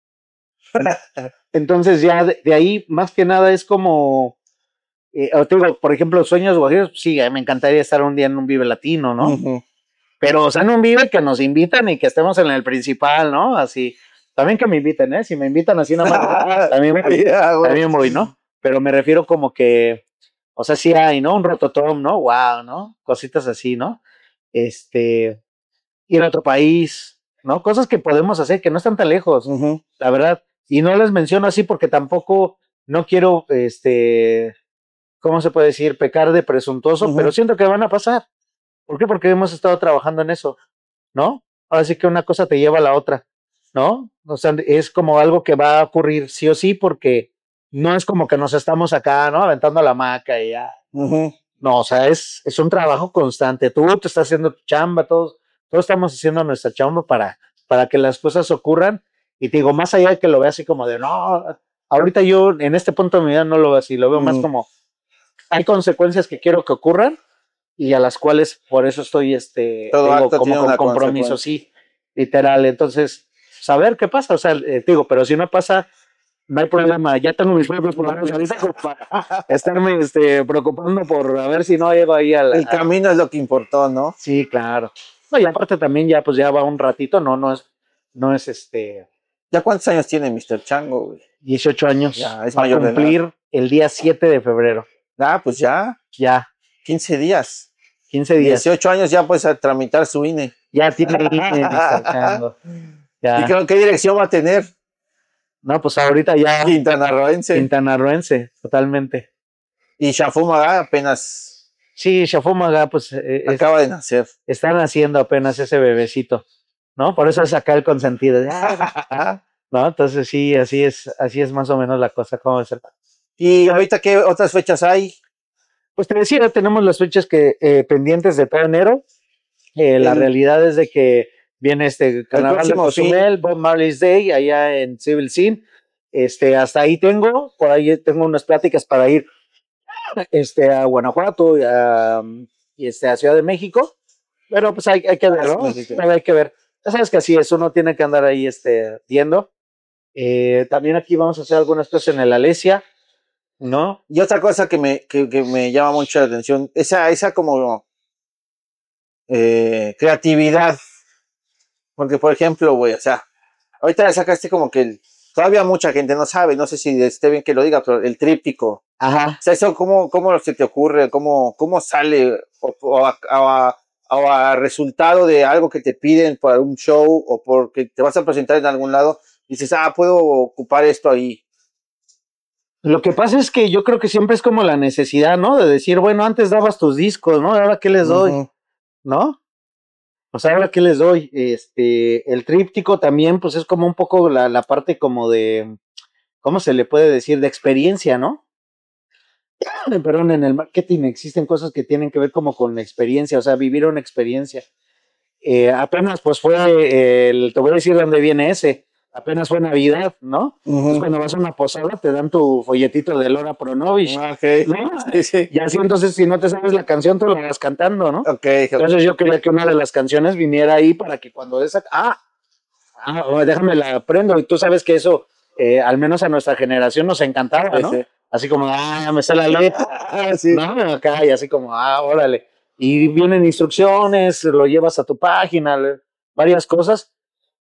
Entonces ya de, de ahí más que nada es como, eh, o te digo, por ejemplo, sueños guajiros, sí, eh, me encantaría estar un día en un Vive Latino, ¿no? Ujú. Pero, o sea, en un Vive que nos invitan y que estemos en el principal, ¿no? Así, también que me inviten, ¿eh? Si me invitan así nada más, también voy, Ya, güey. también voy, ¿no? Pero me refiero como que, o sea, sí hay, ¿no? Un Rototom, ¿no? Wow, ¿no? Cositas así, ¿no? Este, ir a otro país, ¿no? Cosas que podemos hacer que no están tan lejos, Ujú. la verdad. Y no les menciono así porque tampoco no quiero, este, ¿cómo se puede decir? Pecar de presuntuoso, Ujú. pero siento que van a pasar. ¿Por qué? Porque hemos estado trabajando en eso, ¿no? Ahora sí que una cosa te lleva a la otra, ¿no? O sea, es como algo que va a ocurrir sí o sí porque no es como que nos estamos acá, ¿no? Aventando la hamaca y ya. Ujú. No, o sea, es, es un trabajo constante. Tú te estás haciendo tu chamba, todos, todos estamos haciendo nuestra chamba para, para que las cosas ocurran. Y te digo, más allá de que lo veas así como de, no, ahorita yo en este punto de mi vida no lo veo así, lo veo más Ujú. como, hay consecuencias que quiero que ocurran y a las cuales por eso estoy, este, Todo te digo, acto como tiene con una compromiso, consecuencia. sí, literal. Entonces, saber qué pasa, o sea, eh, te digo, pero si no pasa, no hay problema, ya tengo mis propios problemas ahorita como para estarme este, preocupando por a ver si no llego ahí a la... El camino es lo que importó, ¿no? Sí, claro. No, y aparte también ya, pues ya va un ratito, no, no es, no es este, ¿Ya cuántos años tiene mister Chango, güey? dieciocho años. Ya, es va a mayor de edad. cumplir el día siete de febrero. Ah, pues ya, Ya, quince días. quince días. dieciocho años ya puedes a tramitar su I N E. Ya tiene el I N E, mister Chango. ¿Y Ya. qué, qué dirección va a tener? No, pues ahorita ya Quintanarroense. quintanarroense, totalmente. Y Shafumaga apenas Sí, Shafumaga, pues eh, es- acaba de nacer. están haciendo apenas ese bebecito, ¿no? Por eso es acá el consentido. de, "Ah", ¿no? Entonces sí, así es, así es más o menos la cosa, cómo va a ser. ¿Y ahorita qué otras fechas hay? Pues te decía, tenemos las fechas que eh, pendientes de todo enero. Eh, la El- realidad es de que viene este Carnaval de próximo Cozumel, Bob Marley's Day, allá en Civil Scene. Este, hasta ahí tengo, por ahí tengo unas pláticas para ir este, a Guanajuato y a, y este, a Ciudad de México. Pero pues hay, hay que ver, ¿no? México. Pero hay que ver. Ya sabes que así es, uno tiene que andar ahí este, viendo. Eh, también aquí vamos a hacer algunas cosas en el Alesia, ¿no? Y otra cosa que me, que, que me llama mucho la atención, esa, esa como eh, creatividad. Porque, por ejemplo, güey, o sea, ahorita ya sacaste como que el- todavía mucha gente no sabe, no sé si esté bien que lo diga, pero el tríptico. Ajá. O sea, eso, ¿cómo, cómo se te ocurre? ¿Cómo, cómo sale? O, o a, a- o a resultado de algo que te piden para un show o porque te vas a presentar en algún lado, dices, ah, puedo ocupar esto ahí. Lo que pasa es que yo creo que siempre es como la necesidad, ¿no? De decir, bueno, antes dabas tus discos, ¿no? Ahora, ¿qué les doy? Ujú. ¿No? Pues ahora qué les doy, este, el tríptico también, pues es como un poco la, la parte como de, ¿cómo se le puede decir? De experiencia, ¿no? Perdón, en el marketing existen cosas que tienen que ver como con la experiencia, o sea, vivir una experiencia. Eh, apenas pues fue, el, te voy a decir dónde viene ese, apenas fue Navidad, ¿no? Ujú. Entonces cuando vas a una posada te dan tu folletito de Lora Pronovich, Ah, ok. ¿no? Sí, sí. Y así entonces si no te sabes la canción, tú la vas cantando, ¿no? Ok. Entonces yo quería que una de las canciones viniera ahí para que cuando esa, ah, ah, oh, déjame la aprendo, y tú sabes que eso, eh, al menos a nuestra generación nos encantaba, ¿no? Sí, sí. Así como, ah, ya me sé la letra, Ah, sí. ¿no? Acá, y así como, ah, órale. Y vienen instrucciones, lo llevas a tu página, le- varias cosas.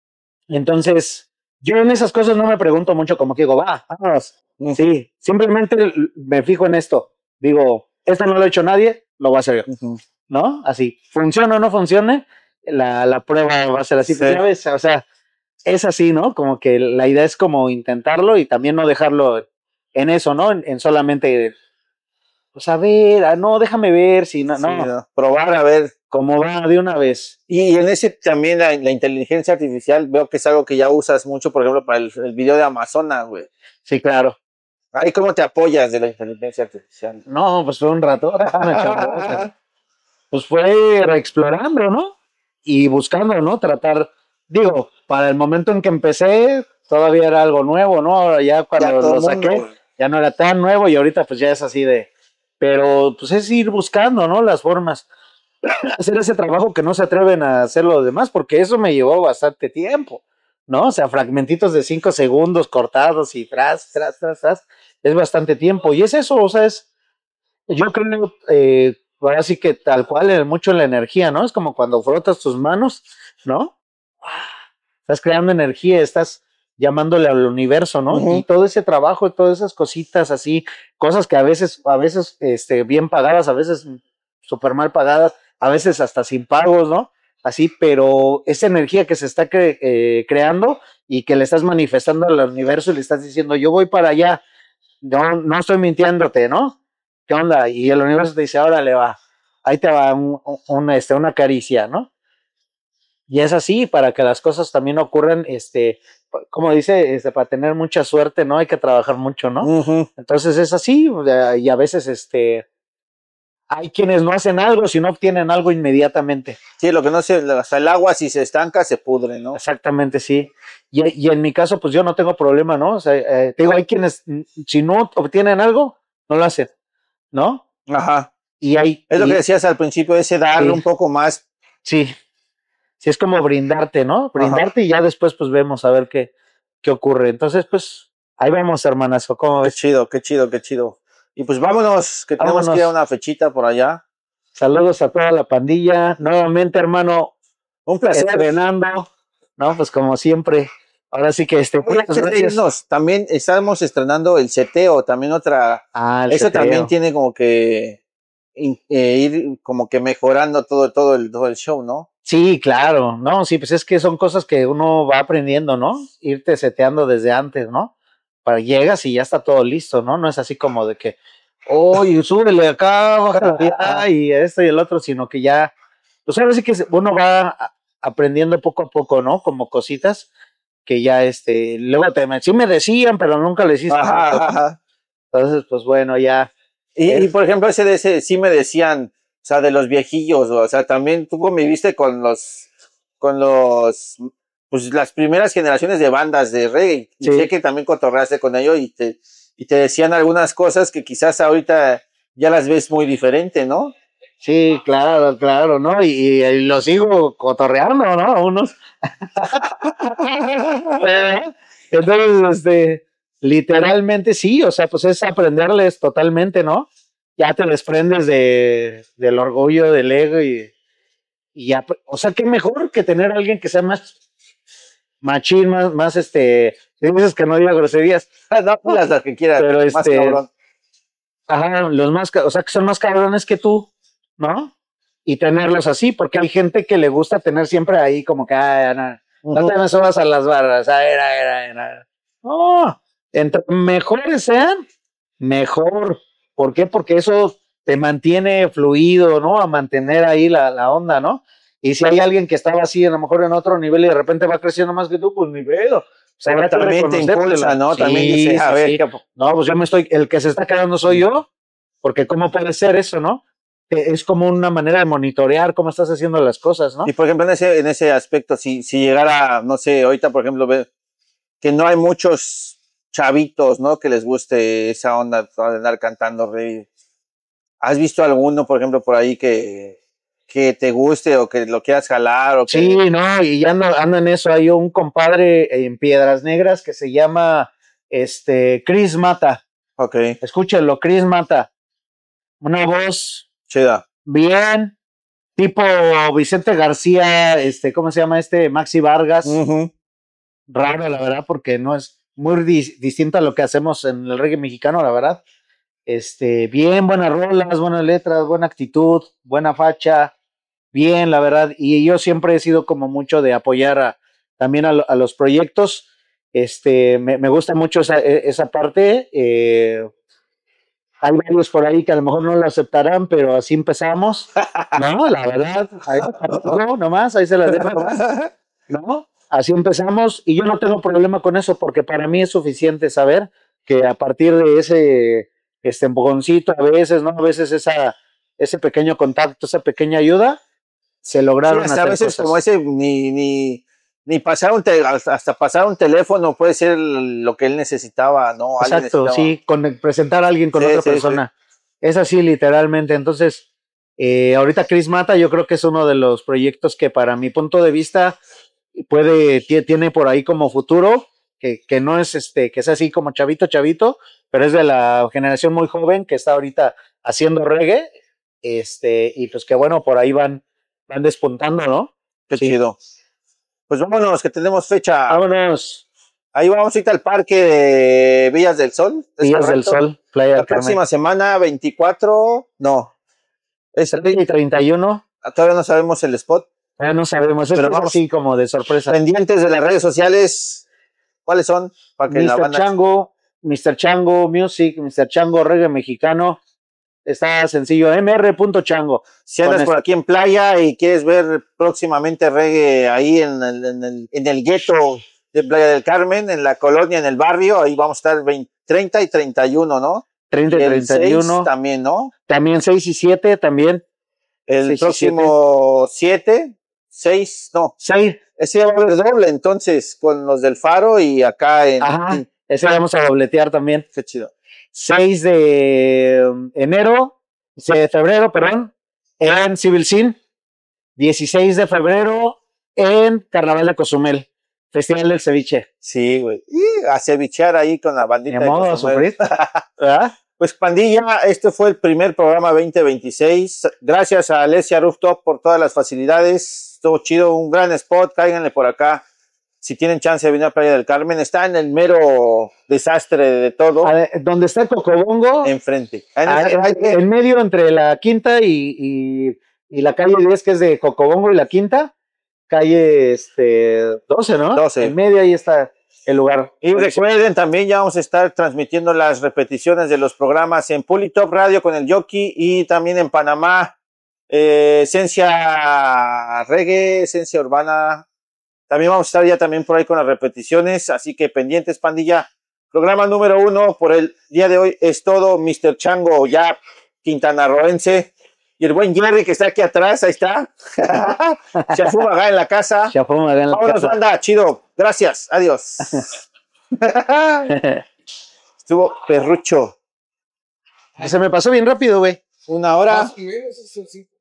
Entonces, yo en esas cosas no me pregunto mucho, como que digo, va, vámonos. Mm. Sí, simplemente l- me fijo en esto. Digo, esto no lo ha hecho nadie, lo voy a hacer yo, Ujú. ¿no? Así, funcione o no funcione, la, la prueba va a ser así. Sí. Pues ya ves, o sea, es así, ¿no? Como que la idea es como intentarlo y también no dejarlo en eso, ¿no? En, en solamente, pues a ver, ah, no, déjame ver si no, Sí, no, no. Probar a ver. como va de una vez. Y en ese también la, la inteligencia artificial veo que es algo que ya usas mucho, por ejemplo, para el, el video de Amazonas, güey. Sí, claro. Ay, ¿cómo te apoyas de la inteligencia artificial? No, pues fue un rato, una chambota. Pues fue explorando, ¿no? Y buscando, ¿no? Tratar, digo, para el momento en que empecé, todavía era algo nuevo, ¿no? Ahora ya cuando Ya todo lo mundo, saqué, güey. ya no era tan nuevo y ahorita pues ya es así de, pero pues es ir buscando, ¿no? Las formas, hacer ese trabajo que no se atreven a hacer los demás, porque eso me llevó bastante tiempo, ¿no? O sea, fragmentitos de cinco segundos cortados y tras, tras, tras, tras, es bastante tiempo. Y es eso, o sea, es, yo creo, eh, ahora sí que tal cual, eh, mucho la energía, ¿no? Es como cuando frotas tus manos, ¿no? Estás creando energía, estás llamándole al universo, ¿no? Ujú. Y todo ese trabajo, todas esas cositas así, cosas que a veces, a veces, este, bien pagadas, a veces súper mal pagadas, a veces hasta sin pagos, ¿no? Así, pero esa energía que se está cre- eh, creando y que le estás manifestando al universo y le estás diciendo, yo voy para allá, no, no estoy mintiéndote, ¿no? ¿Qué onda? Y el universo te dice, órale, va, ahí te va un, un, este, una caricia, ¿no? Y es así, para que las cosas también ocurran, este, como dice, este, para tener mucha suerte, ¿no? Hay que trabajar mucho, ¿no? Ujú. Entonces es así, o sea, y a veces, este, hay quienes no hacen algo si no obtienen algo inmediatamente. Sí, lo que no sé, hasta el agua si se estanca se pudre, ¿no? Exactamente, sí. Y, y en mi caso, pues yo no tengo problema, ¿no? O sea, eh, te digo, hay quienes, mm, si no obtienen algo, no lo hacen, ¿no? Ajá. Y hay, Es lo y- que decías al principio, ese darle Sí. un poco más. sí, sí es como brindarte, ¿no? Brindarte y ya después, pues vemos a ver qué, qué ocurre. Entonces, pues, ahí vamos, hermanazo, ¿cómo Qué ves? chido, qué chido, qué chido. Y pues vámonos, que tenemos Vámonos. que ir a una fechita por allá. Saludos a toda la pandilla. Nuevamente, hermano, Un placer. estrenando, ¿no? Pues como siempre. Ahora sí que este, Oye, pues, antes de gracias. irnos, también estamos estrenando el seteo, también otra. Ah, el Eso seteo. también tiene como que in- eh, ir como que mejorando todo, todo el, todo el show, ¿no? Sí, claro, no, sí, pues es que son cosas que uno va aprendiendo, ¿no? Irte seteando desde antes, ¿no? Para llegas y ya está todo listo, ¿no? No es así como de que, oye, súbele acá, bájale allá, y esto y el otro, sino que ya, pues ahora sí que se- uno va a- aprendiendo poco a poco, ¿no? Como cositas que ya, este, luego te, sí me decían, pero nunca les hiciste. Ajá, ajá, ajá. Entonces, pues bueno, ya. Y, Es- y, por ejemplo, ese de ese sí me decían, o sea, de los viejillos, o sea, también tú conviviste con los, con los, pues las primeras generaciones de bandas de reggae. Y Sí. sé que también cotorreaste con ellos y te, y te decían algunas cosas que quizás ahorita ya las ves muy diferente, ¿no? Sí, claro, claro, ¿no? Y, y, y lo sigo cotorreando, ¿no? A unos. Entonces, este, literalmente sí, o sea, pues es aprenderles totalmente, ¿no? Ya te desprendes de, del orgullo, del ego y, y ya, o sea, qué mejor que tener a alguien que sea más machín, más, más este, si dices que no diga groserías, No, las, las que quieras, pero más este, cabrón. ajá, los más, ca- o sea, que son más cabrones que tú, ¿no? Y tenerlos así, porque hay gente que le gusta tener siempre ahí como que, ah, no, no te me subas a las barras, ah, era, era, era. No, entre mejores sean, mejor. ¿Por qué? Porque eso te mantiene fluido, ¿no? A mantener ahí la, la onda, ¿no? Y si hay alguien que estaba así, a lo mejor en otro nivel y de repente va creciendo más que tú, pues ni pedo. O sea, habrá que también te reconocértelo. impulsa, ¿no? Sí, También dice, a sí, ver, sí. ¿qué- No, pues yo me estoy, el que se está quedando soy yo, porque ¿cómo puede ser eso, no? Que es como una manera de monitorear cómo estás haciendo las cosas, ¿no? Y por ejemplo, en ese, en ese aspecto, si, si llegara, no sé, ahorita, por ejemplo, ve que no hay muchos chavitos, ¿no? Que les guste esa onda de andar cantando reggae. ¿Has visto alguno, por ejemplo, por ahí que, que te guste o que lo quieras jalar? O que... Sí, no, y ya anda, anda en eso. Hay un compadre en Piedras Negras que se llama este Chris Mata. Ok, Escúchenlo, Chris Mata. Una voz chida. bien, tipo Vicente García, este, ¿cómo se llama este? Maxi Vargas. Ujú. Raro, la verdad, porque no es muy dis- distinto a lo que hacemos en el reggae mexicano, la verdad. Este, bien, buenas rolas, buenas letras, buena actitud, buena facha, bien, la verdad. Y yo siempre he sido como mucho de apoyar a, también a, lo- a los proyectos. Este, me, me gusta mucho esa, e- esa parte. Eh, hay varios por ahí que a lo mejor no lo aceptarán, pero así empezamos. No, la verdad, ahí, no, nomás, ahí se las dejo nomás. ¿No? Así empezamos y yo no tengo problema con eso porque para mí es suficiente saber que a partir de ese este empujoncito a veces, ¿no? A veces esa, ese pequeño contacto, esa pequeña ayuda, se Sí, lograron hasta a hacer veces cosas. como ese, ni, ni, ni pasar un te- hasta hasta pasar un teléfono puede ser lo que él necesitaba, ¿no? Alguien Exacto, necesitaba. sí, con presentar a alguien con Sí, otra sí, persona. Es así literalmente. Entonces, eh, ahorita Chris Mata yo creo que es uno de los proyectos que para mi punto de vista puede, tie- tiene por ahí como futuro, que, que no es este, que es así como chavito, chavito, pero es de la generación muy joven que está ahorita haciendo reggae, este, y pues que bueno, por ahí van, van despuntando, ¿no? Qué Sí. chido. Pues vámonos, que tenemos fecha. Vámonos, Ahí vamos ahorita al parque de Villas del Sol. ¿es Días del correcto? Sol, Playa La del Carmen. próxima semana, veinticuatro, no. Es, treinta y treinta y uno, todavía no sabemos el spot. ya no sabemos, es Pero que es vamos. así como de sorpresa. Pendientes de las redes sociales, ¿cuáles son? Para que la mister banda... Chango, mister Chango Music, mister Chango Reggae Mexicano, está sencillo, m r punto chango. Si andas Con por este- aquí en playa y quieres ver próximamente reggae ahí en el, en el, en el gueto de Playa del Carmen, en la colonia, en el barrio, ahí vamos a estar veinte, treinta y treinta y uno, ¿no? treinta y el treinta y uno, seis también, ¿no? también seis y siete, también El seis y próximo siete, seis, no, seis, ese va a haber doble entonces con los del Faro y acá en... ajá, ese vamos a dobletear también. Qué chido. seis de um, enero, seis de febrero, perdón, en Civil Sin, dieciséis de febrero en Carnaval de Cozumel, Festival del Ceviche. Sí, güey. Y a cevichear ahí con la bandita Ni de modo a Cozumel. sufrir, ¿verdad? Pues pandilla, este fue el primer programa veinte veintiséis. Gracias a Alesia Rooftop por todas las facilidades. Estuvo chido, un gran spot. Cáiganle por acá. Si tienen chance de venir a Playa del Carmen, está en el mero desastre de todo. A ver, donde está el Cocobongo, Enfrente. En, ah, hay que- en medio entre la quinta y, y, y la calle diez, que es de Cocobongo, y la quinta, calle este, doce, ¿no? doce. En medio ahí está el lugar. Y recuerden, también ya vamos a estar transmitiendo las repeticiones de los programas en Pulitop Radio con el Yoki y también en Panamá, eh, Esencia Reggae, Esencia Urbana. También vamos a estar ya también por ahí con las repeticiones, así que pendientes, pandilla. Programa número uno por el día de hoy es todo. mister Chango ya quintanarroense y el buen Jerry que está aquí atrás, ahí está. Se fuma acá en la casa. Ya fuimos allá en la Vámonos, casa. banda, chido. Gracias, adiós. Estuvo perrucho. Se me pasó bien rápido, güey. Una hora. Más o menos, eso sí.